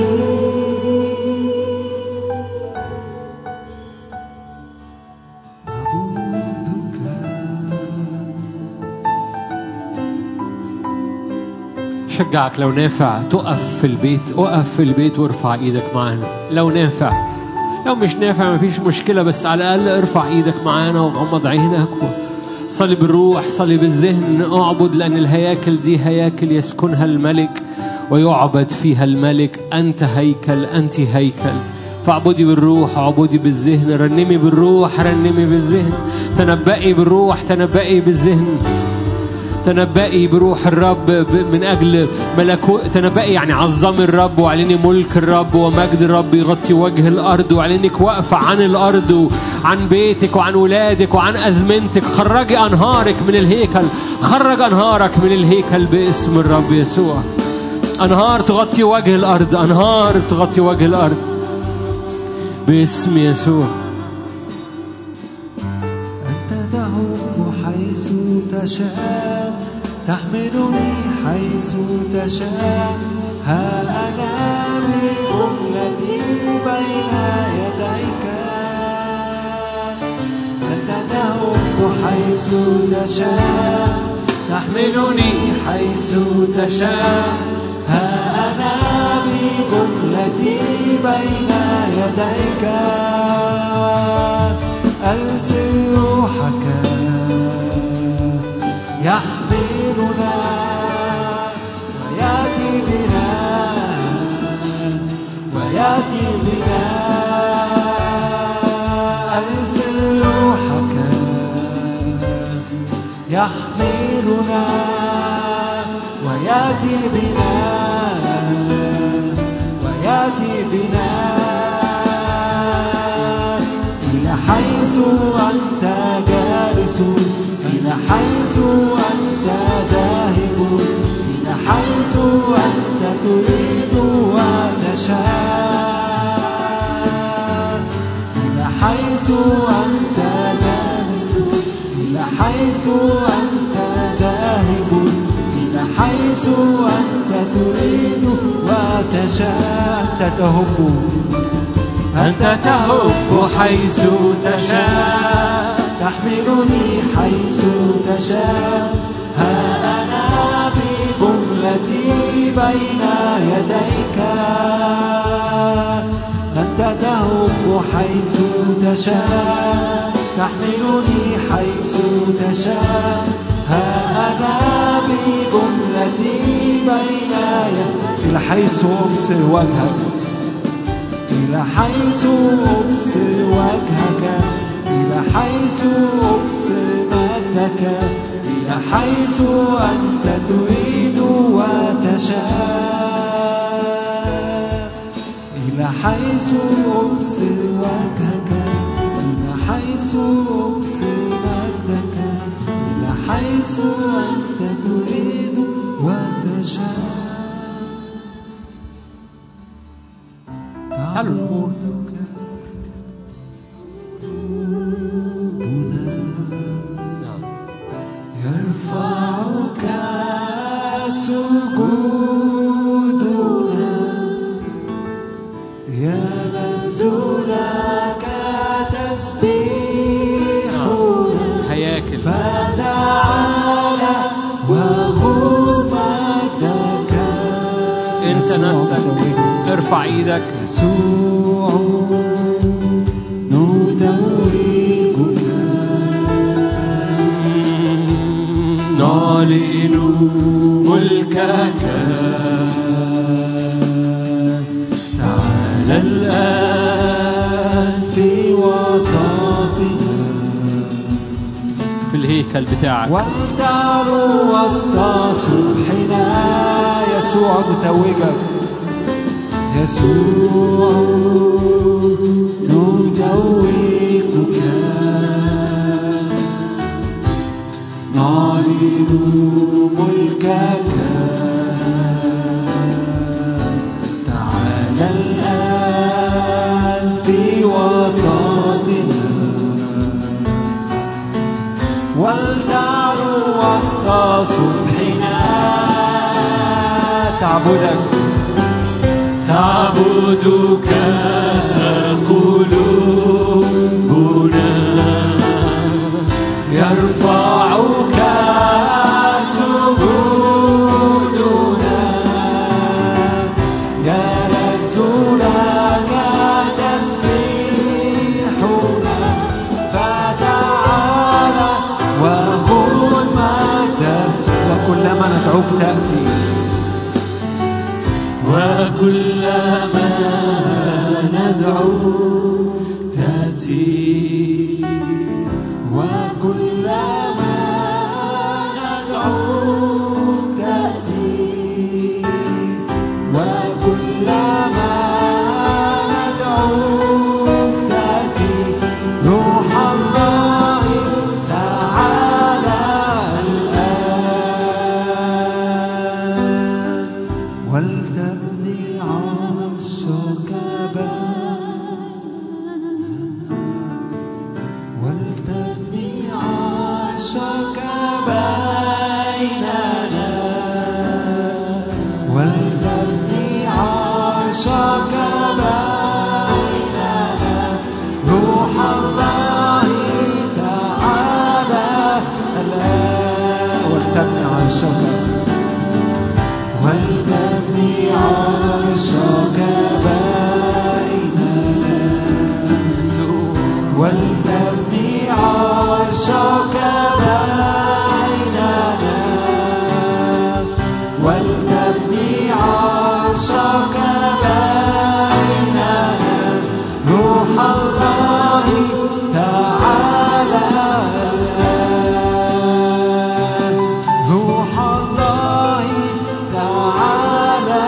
شجعك لو نافع تقف في البيت، اقف في البيت وارفع ايدك معانا لو نافع. لو مش نافع مفيش مشكلة، بس على الأقل ارفع ايدك معانا وغمض عينك صلي بالروح، صلي بالذهن، اعبد، لأن الهياكل دي هياكل يسكنها الملك ويعبد فيها الملك. أنت هيكل، أنت هيكل، فاعبدي بالروح، اعبدي بالذهن، رنمي بالروح، رنمي بالذهن، تنبئي بالروح، تنبئي بالذهن، تنبئي بروح الرب من أجل ملكوت. تنبئي يعني عظمي الرب واعلني ملك الرب ومجد الرب يغطي وجه الأرض، واعلنك واقفة عن الأرض وعن بيتك وعن ولادك وعن أزمنتك. خرجي أنهارك من الهيكل، خرج أنهارك من الهيكل باسم الرب يسوع. أنهار تغطي وجه الأرض، أنهار تغطي وجه الأرض باسم يسوع. أنت تهب حيث تشاء تحملني حيث تشاء ها أنا بجملتي بين يديك. أنت تهب حيث تشاء تحملني حيث تشاء ها أنا بجملتي بين يديك. أرسل روحك يحملنا ويأتي بنا ويأتي بنا. أرسل روحك يحملنا ويأتي بنا ويأتي بنا إلى حيث أنت جالس، إلى حيث أنت ذاهب، إلى حيث أنت تريد وتشاء. إلى حيث أنت ذاهب، إلى حيث أنت ذاهب، إلى حيث أنت تريد وتشاء. أنت تهب، أنت تهب حيث تشاء تحملني حيث تشاء ها أنا بجملتي بين يديك. أنت تهب حيث تشاء تحملني حيث تشاء ها أنا بجملتي بين يديك. إلى حيث أبصر وجهك، إلى حيث أبصر وجهك، إلى حيث أبصر مجدك، إلى حيث أنت تريد وتشاء. إلى حيث أبصر وجهك، إلى حيث أبصر مجدك، إلى حيث أنت تريد وتشاء. تعالوا يرفعك سجودنا يلذ لك تسبيحنا هياكل فتعالى وخذ مجدك انسى نفسك ارفع ايدك يسوع ندويك نعلن ملكك تعالى الآن في وسطنا في الهيكل بتاعك ولتعلو وسط صبحنا يسوع متوجك يسوع ندويك نعلن ملكك تعالى الآن في وسطنا ولتعلو وسط صبحنا تعبدك تعبدك قلوبنا يرفعك سجودنا يلذ لك تسبيحنا فتعالى وخذ مجدك وكلما ندعوك تأتي وكلما ندعوك تأتي وكلما ندعوك تأتي وكلما ندعوك تأتي روح الله تعالى الآن ولتبني عرشك ولتبني عرشك بيننا ولتبني عرشك بيننا روح الله تعالى الآن ولتبني عرشك ولتبني عرشك بيننا ولتبني عرشك بيننا ولتبني عرشك بيننا روح الله تعالى الآن روح الله تعالى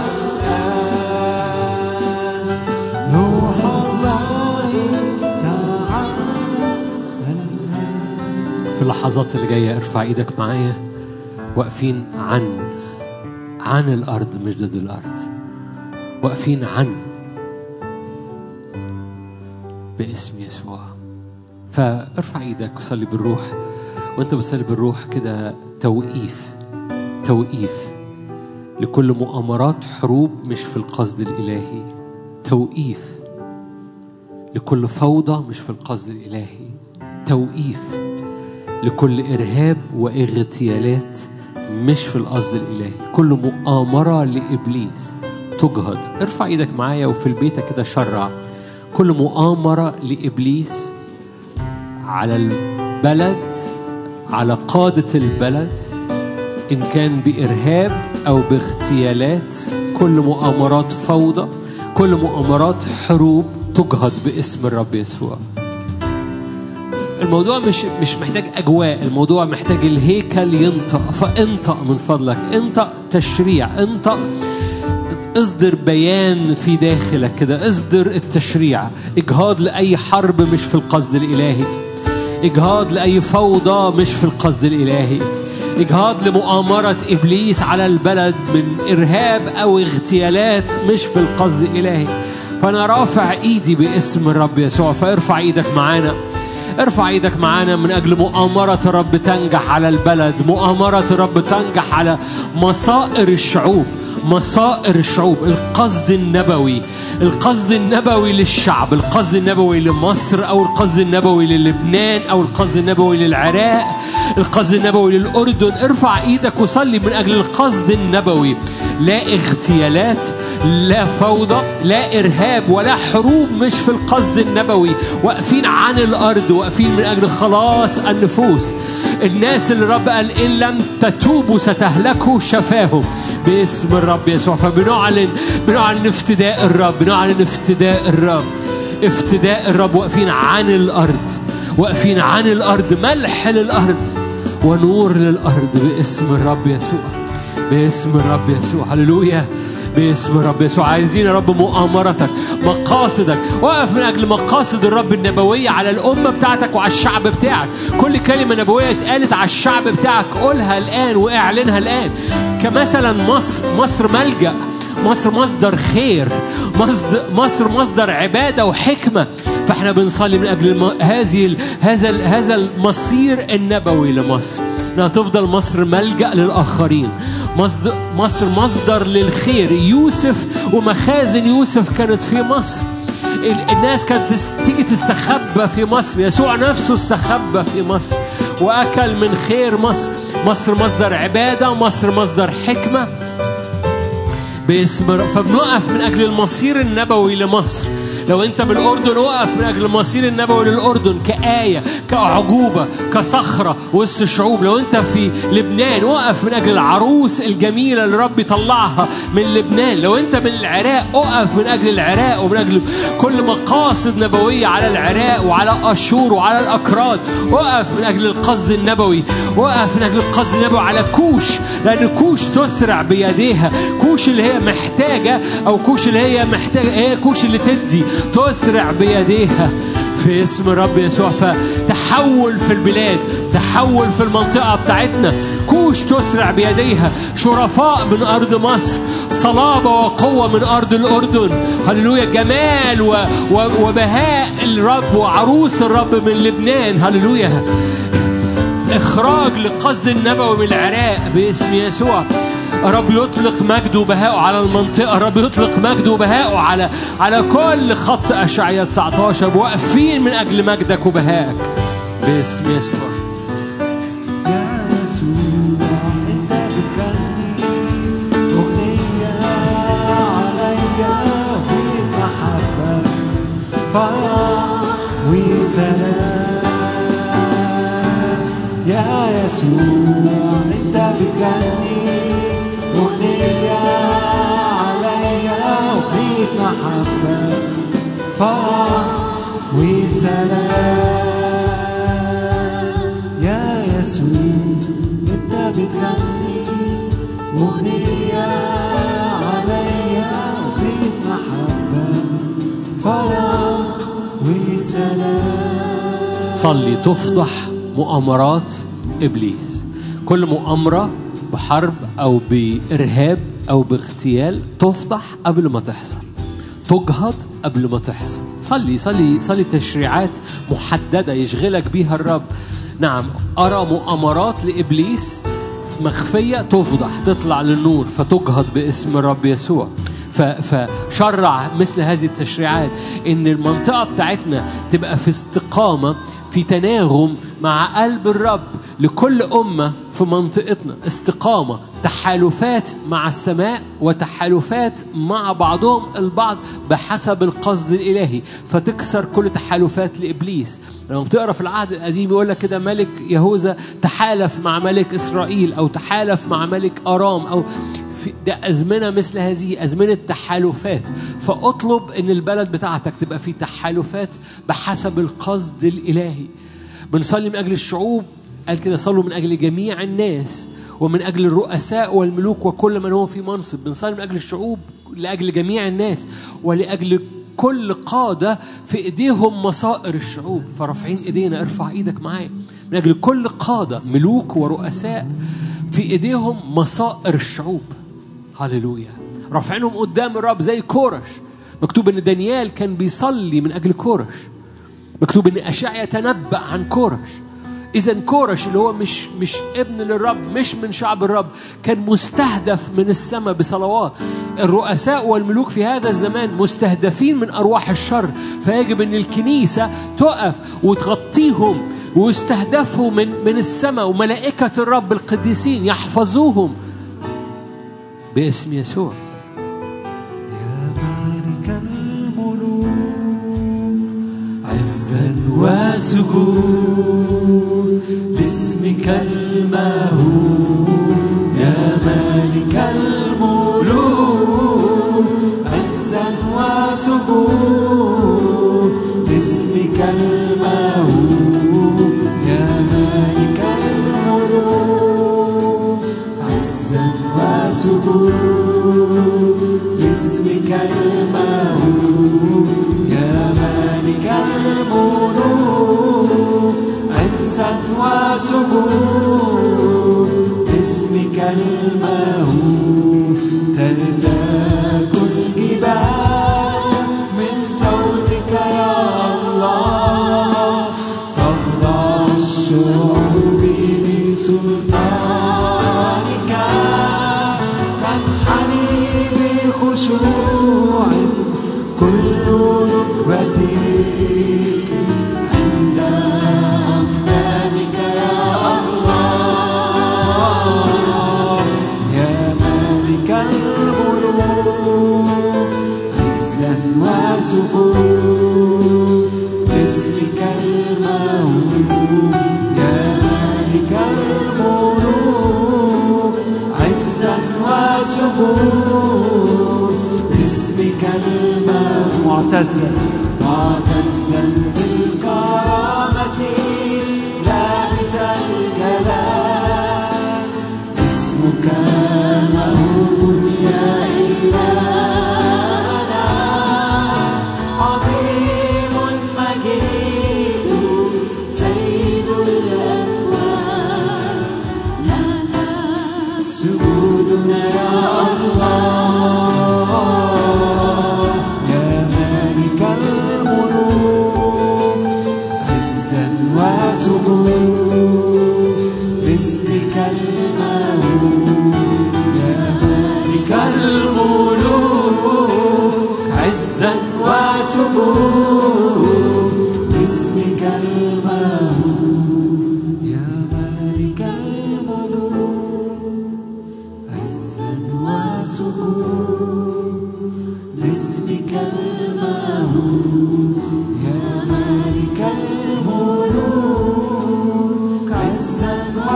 الآن روح الله تعالى الآن في اللحظات اللي جاية ارفع ايدك معايا واقفين عن عن الارض مش ضد الارض واقفين عن باسم يسوع فارفع ايدك وصلي بالروح وانت بتصلي بالروح كده توقيف توقيف لكل مؤامرات حروب مش في القصد الإلهي توقيف لكل فوضى مش في القصد الإلهي توقيف لكل إرهاب واغتيالات مش في القصد الإلهي كل مؤامرة لإبليس تجهض ارفع ايدك معايا وفي البيت كده شرع كل مؤامرة لإبليس على البلد على قادة البلد إن كان بإرهاب أو باغتيالات كل مؤامرات فوضى كل مؤامرات حروب تجهض باسم الرب يسوع الموضوع مش مش محتاج أجواء الموضوع محتاج الهيكل ينطق فانطق من فضلك انطق تشريع انطق اصدر بيان في داخلك كده اصدر التشريع اجهاض لأي حرب مش في القصد الإلهي اجهاض لأي فوضى مش في القصد الإلهي اجهاض لمؤامرة إبليس على البلد من إرهاب أو اغتيالات مش في القصد الإلهي فأنا رافع إيدي باسم الرب يسوع فارفع إيدك معانا ارفع ايدك معانا من أجل مؤامرة الرب تنجح على البلد، مؤامرة الرب تنجح على مصائر الشعوب، مصائر الشعوب. القصد النبوي، القصد النبوي للشعب، القصد النبوي لمصر، أو القصد النبوي للبنان، أو القصد النبوي للعراق، القصد النبوي للأردن. ارفع ايدك وصلي من أجل القصد النبوي. لا اغتيالات، لا فوضى، لا إرهاب، ولا حروب مش في القصد النبوي. واقفين عن الأرض، واقفين من أجل خلاص النفوس. الناس اللي الرب قال إن لم تتوبوا ستهلكوا شفاهم باسم الرب يسوع. فبنعلن بنعلن افتداء الرب، بنعلن افتداء الرب، افتداء الرب. واقفين عن الأرض، واقفين عن الأرض، ملح للأرض ونور للأرض باسم الرب يسوع، باسم الرب يسوع. هللويا، باسم الرب يسوع. عايزين يا رب مؤامرتك، مقاصدك. وقف من أجل مقاصد الرب النبوية على الأمة بتاعتك وعلى الشعب بتاعك. كل كلمة نبوية اتقالت على الشعب بتاعك قولها الآن واعلنها الآن. كمثلا مصر، مصر ملجأ، مصر مصدر خير، مصر مصدر عبادة وحكمة. فاحنا بنصلي من أجل هذه هذا هذا المصير النبوي لمصر، انها تفضل مصر ملجأ للآخرين، مصر مصدر للخير. يوسف ومخازن يوسف كانت في مصر. الناس كانت تيجي تستخبى في مصر، يسوع نفسه استخبى في مصر وأكل من خير مصر. مصر مصدر عبادة، مصر مصدر حكمة باسم رب. فبنقف من أجل المصير النبوي لمصر. لو أنت بالأردن وقف من أجل المصير النبوي للأردن كآية، كأعجوبة، كصخرة وسط الشعوب. لو أنت في لبنان وقف من أجل العروس الجميلة اللي رب يطلعها من لبنان. لو أنت من العراق وقف من أجل العراق ومن أجل كل مقاصد نبوية على العراق وعلى أشور وعلى الأكراد. وقف من أجل القصد النبوي، وقف من أجل القصد النبوي على كوش، لأن كوش تسرع بيديها. كوش اللي هي محتاجة، أو كوش اللي هي محتاجة، هي كوش اللي تدي تسرع بيديها في اسم الرب يسوع. فتحول في البلاد، تحول في المنطقة بتاعتنا. كوش تسرع بيديها، شرفاء من أرض مصر، صلابة وقوة من أرض الأردن. هللويا، جمال و... و... وبهاء الرب وعروس الرب من لبنان. هللويا، إخراج لقصد النبوي من العراق باسم يسوع. رب يطلق مجده وبهاءه على المنطقة، رب يطلق مجده وبهاءه على على كل خط أشعياء تسعة عشر. واقفين من أجل مجدك وبهائك باسم يسوع. يا يسوع أنت بتغني أغنية عليا بمحبة، فرح وسلام. يا يسوع أنت بتغني أغنية عليا وبيك محبة، فرح وسلام. يا يسوع أنت بتغني أغنية عليا وبيك محبة، فرح وسلام. صلي تفضح مؤامرات إبليس. كل مؤامرة بحرب أو بإرهاب أو باغتيال تفضح قبل ما تحصل، تجهض قبل ما تحصل. صلي صلي صلي تشريعات محددة يشغلك بيها الرب. نعم، أرى مؤامرات لإبليس مخفية تفضح، تطلع للنور فتجهض باسم الرب يسوع. فشرع مثل هذه التشريعات إن المنطقة بتاعتنا تبقى في استقامة، في تناغم مع قلب الرب لكل أمة في منطقتنا. استقامة، تحالفات مع السماء وتحالفات مع بعضهم البعض بحسب القصد الإلهي، فتكسر كل تحالفات لإبليس. لما بتقرأ في العهد القديم يقول لك كده ملك يهوذا تحالف مع ملك إسرائيل، أو تحالف مع ملك أرام، أو في ده أزمنة مثل هذه، أزمنة تحالفات. فأطلب إن البلد بتاعتك تبقى في تحالفات بحسب القصد الإلهي. بنصلي من أجل الشعوب، قال كده صلوا من أجل جميع الناس ومن أجل الرؤساء والملوك وكل من هو في منصب. بنصلي من أجل الشعوب لأجل جميع الناس ولأجل كل قادة في إيديهم مصائر الشعوب. فرافعين إيدينا، ارفع إيدك معايا. من أجل كل قادة ملوك ورؤساء في إيديهم مصائر الشعوب. هللويا، رافعينهم قدام الرب زي كورش. مكتوب إن دانيال كان بيصلي من أجل كورش، مكتوب إن أشعيا تنبأ عن كورش. إذا كورش اللي هو مش مش ابن للرب، مش من شعب الرب، كان مستهدف من السماء بصلوات. الرؤساء والملوك في هذا الزمان مستهدفين من أرواح الشر، فيجب أن الكنيسة تقف وتغطيهم ويستهدفوا من من السماء، وملائكة الرب القديسين يحفظوهم باسم يسوع. يا مالك الملوك عزا وسجود لاسمك المهول. يا مالك الملوك عزا وسجود لاسمك المهول. يا مالك الملوك عزا وسجود لاسمك المهول. يا مالك الملوك عزا وسجود لاسمك المهول. ترتاج الجبال من صوتك يا الله، تخضع الشعوب لسلطانك، تنحني بخشوع كل ركبتي عند أقدامك يا الله. يا مالك الملوك عزا وسجود لاسمك المهول. يا مالك الملوك عزا وسجود لاسمك المهول. معتزا معتزا بالكرامة لابس الجلال، اسمك مهول يا إلهنا، عظيم مجيد سيد الأكوان، لنا سجودنا يا الله. يا مالك الملوك عزا وسجود لاسمك المهول. يا مالك الملوك عزا وسجود لاسمك المهول. يا مالك الملوك عزا وسجود لاسمك المهول. يا مالك الملوك عزا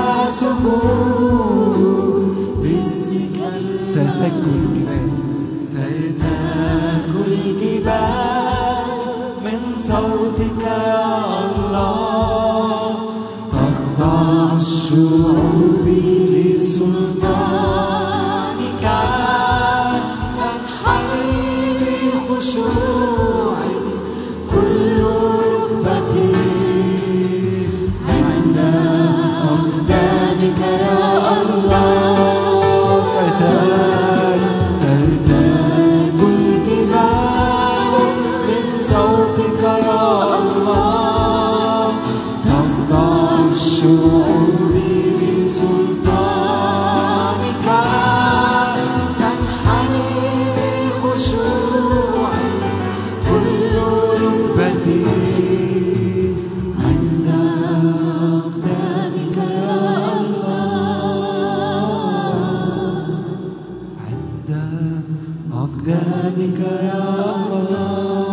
وسجود لاسمك المهول. تهتك الجبال تهتك الجبال من صوتك يا الله، تخضع الشعوب لسلطانك، تنحني بخشوع كل ركبتي عند أقدامك يا الله. تهتاج تهتاج الجبال من صوتك يا الله، تخضع الشعوب لسلطانك، تنحني بخشوع كل ركبتي عند أقدامك يا الله، عند أقدامك يا الله.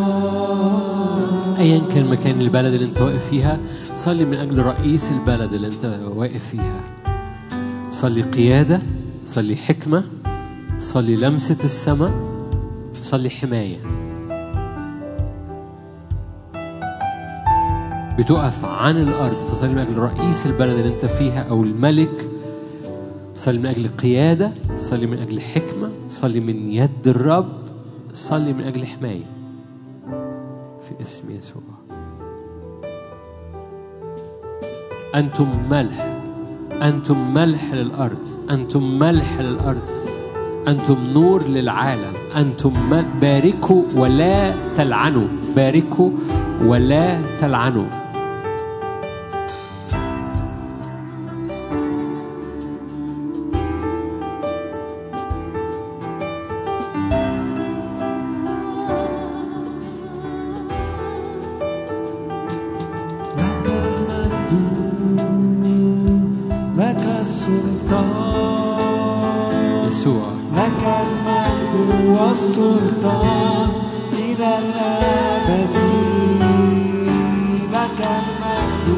أيا كان مكان البلد اللي أنت واقف فيها، صلي من أجل رئيس البلد اللي أنت واقف فيها. صلي قيادة، صلي حكمة، صلي لمسة السماء، صلي حماية. بتقف عن الأرض، فصلي من أجل رئيس البلد اللي أنت فيها أو الملك. صلي من أجل قيادة، صلي من أجل حكمة، صلي من يد الرب، صلي من أجل حماية في اسم يسوع. أنتم ملح، أنتم ملح للأرض، أنتم ملح للأرض، أنتم نور للعالم، أنتم ملح. باركوا ولا تلعنوا، باركوا ولا تلعنوا. لك المجد والسلطان إلى الأبد. لك المجد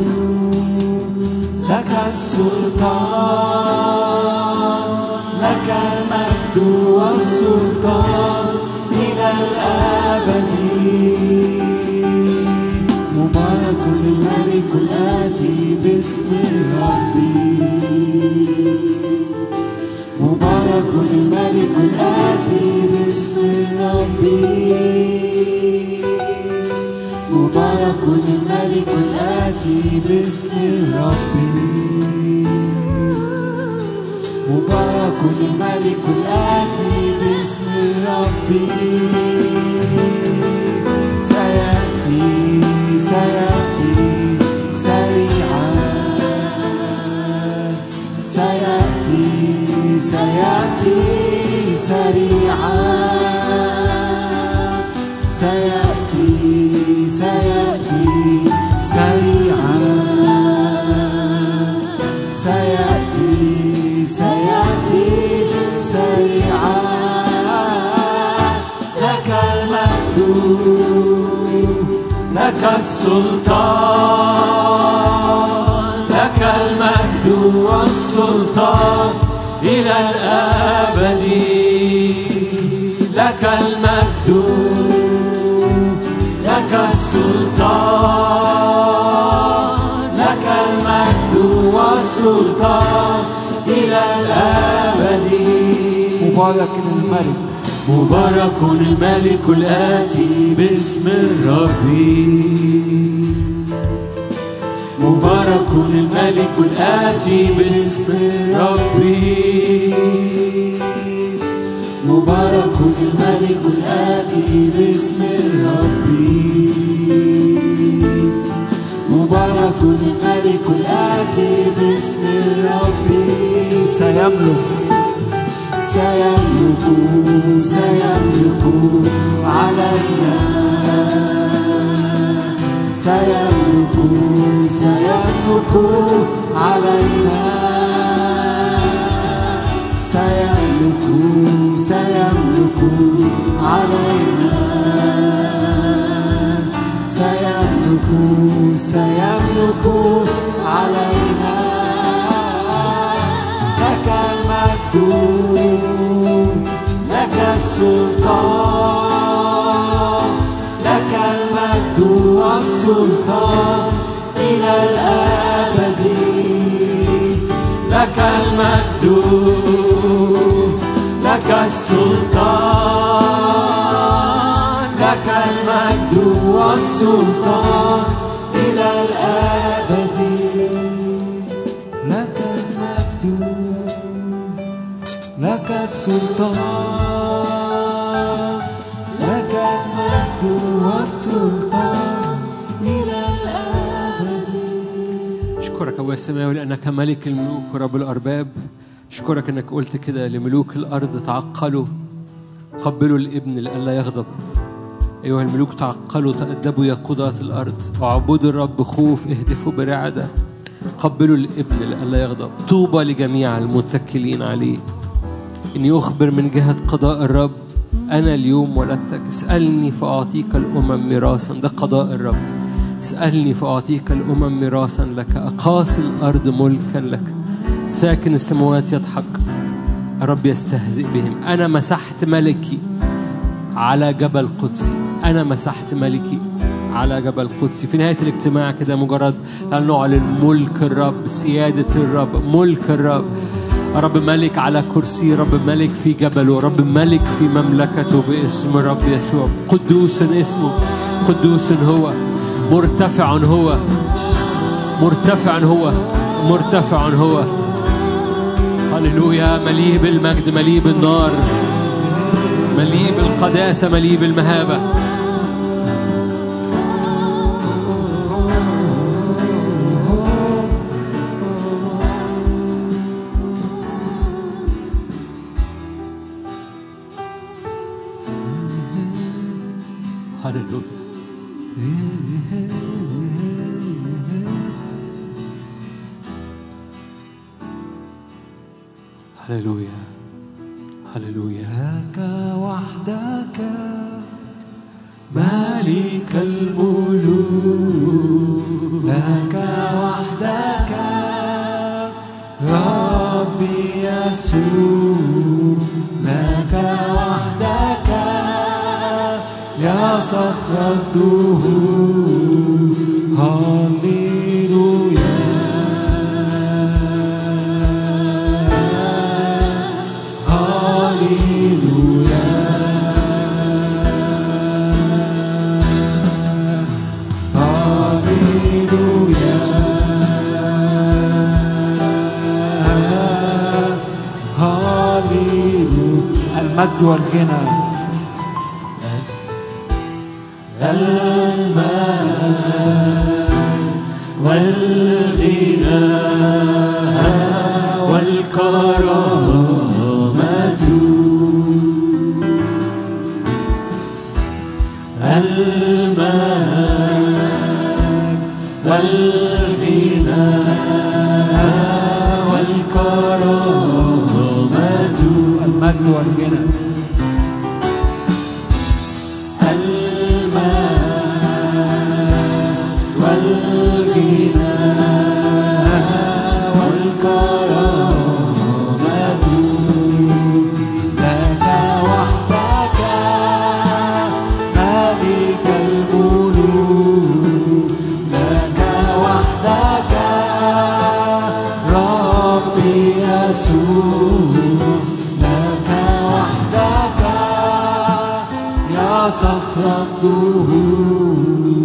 لك السلطان لك المجد والسلطان إلى الأبد. مبارك الملك الآتي باسم ربي. مبارك الملك الآتي باسم ربي. مبارك الملك الآتي باسم ربي. مبارك الملك الآتي باسم ربي. سيأتي سيأتي سريعا. سيأتي سيأتي سريعا. سيأتي سيأتي سريعا. سيأتي سيأتي سريعا. لك المجد لك السلطان لك المجد والسلطان إلى الأبد. لك المجد لك السلطان لك المجد والسلطان إلى الأبد. مبارك الملك مبارك الملك الآتي باسم الرب. مبارك الملك الآتي باسم ربي. مبارك الملك الآتي باسم ربي. مبارك الملك الآتي باسم ربي. سيملك سيملك سيملك علينا. سيملك سيملك علينا. سيملك سيملك علينا. سيملك سيملك علينا. لك المجد لك السلطان لك المجد والسلطان إلى الأبد. لك المجد لك السلطان لك المجد والسلطان إلى الأبد. لك المجد لك السلطان لك المجد والسلطان إلى الأبد. أشكرك أبويا السماوي لأنك ملك الملوك ورب الأرباب. أشكرك أنك قلت كده لملوك الأرض تعقلوا قبلوا الابن لئلا يغضب. أيها الملوك تعقلوا تأدبوا يا قضاة الأرض. اعبدوا الرب خوف اهدفوا برعدة. قبلوا الابن لئلا يغضب. طوبى لجميع المتكلين عليه. إني أخبر من جهة قضاء الرب أنا اليوم ولدتك. اسألني فأعطيك الأمم ميراثا. ده قضاء الرب. اسألني فأعطيك الأمم ميراثا لك. أقاصي الأرض ملكا لك. ساكن السماوات يضحك الرب يستهزئ بهم. أنا مسحت ملكي على جبل قدسي. أنا مسحت ملكي على جبل قدسي. في نهاية الاجتماع كده مجرد تعال نعلن ملك الرب سيادة الرب ملك الرب. رب ملك على كرسي. رب ملك في جبله. رب ملك في مملكته باسم الرب يسوع. قدوس اسمه. قدوس هو. مرتفع هو. مرتفع هو. مرتفع هو. هللويا. مليء بالمجد مليء بالنار مليء بالقداسة مليء بالمهابة. هللويا. هللويا هللويا. لك وحدك مالك الملوك، لك وحدك ربي يسوع، لك وحدك يا صخر الدهور. هاليلويا هاليلويا هاليلويا هاليلويا. المجد والغنى، المجد والغنى والكرامة، المجد والغنى والكرامة، المجد والغنى، والغنى والكرامة لك وحدك مالك الملوك، لك وحدك ربي يسوع، لك وحدك يا صخر الدهور.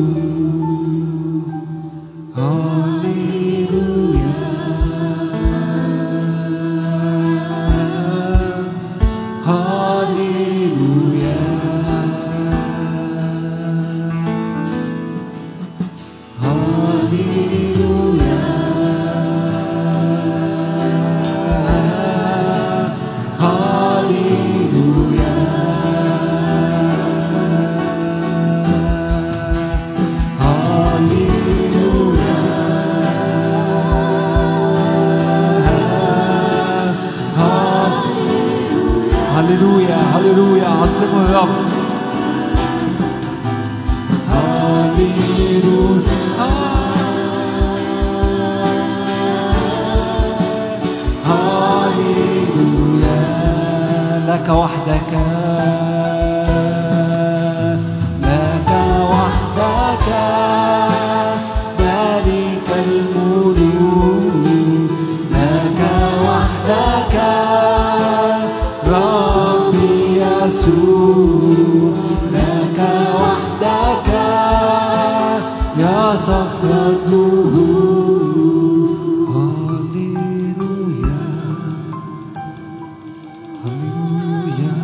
هللويا هللويا. عظموا الرب. هللويا هللويا. لك وحدك، لك وحدك مالك الملوك، لك وحدك ربي يسوع، لك وحدك يا صخر الدهور. هللويا هللويا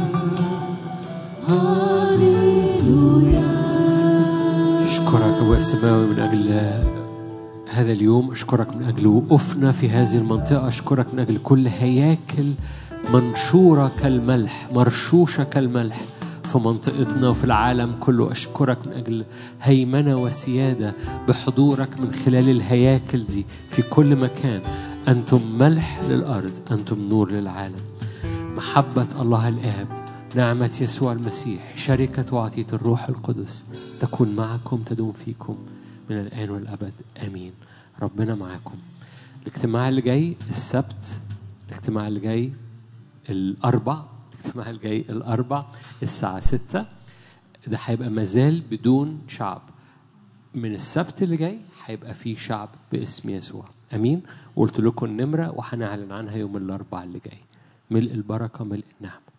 هللويا. أشكرك أبويا السماوي من أجل هذا اليوم، أشكرك من أجل وقوفنا في هذه المنطقة، أشكرك من أجل كل هياكل منشورة كالملح، مرشوشة كالملح في منطقتنا وفي العالم كله. أشكرك من أجل هيمنة وسيادة بحضورك من خلال الهياكل دي في كل مكان. أنتم ملح للأرض، أنتم نور للعالم. محبة الله الآب، نعمة يسوع المسيح، شركة وعطية الروح القدس تكون معكم، تدوم فيكم من الآن والأبد. آمين. ربنا معكم. الاجتماع اللي جاي السبت، الاجتماع اللي جاي الأربع، الاجتماع اللي جاي الأربع الساعة ستة، ده هيبقى مازال بدون شعب. من السبت اللي جاي هيبقى فيه شعب باسم يسوع. أمين. وقلت لكم النمرة وهنعلن عنها يوم الأربع اللي جاي. ملء البركة، ملء النعمة.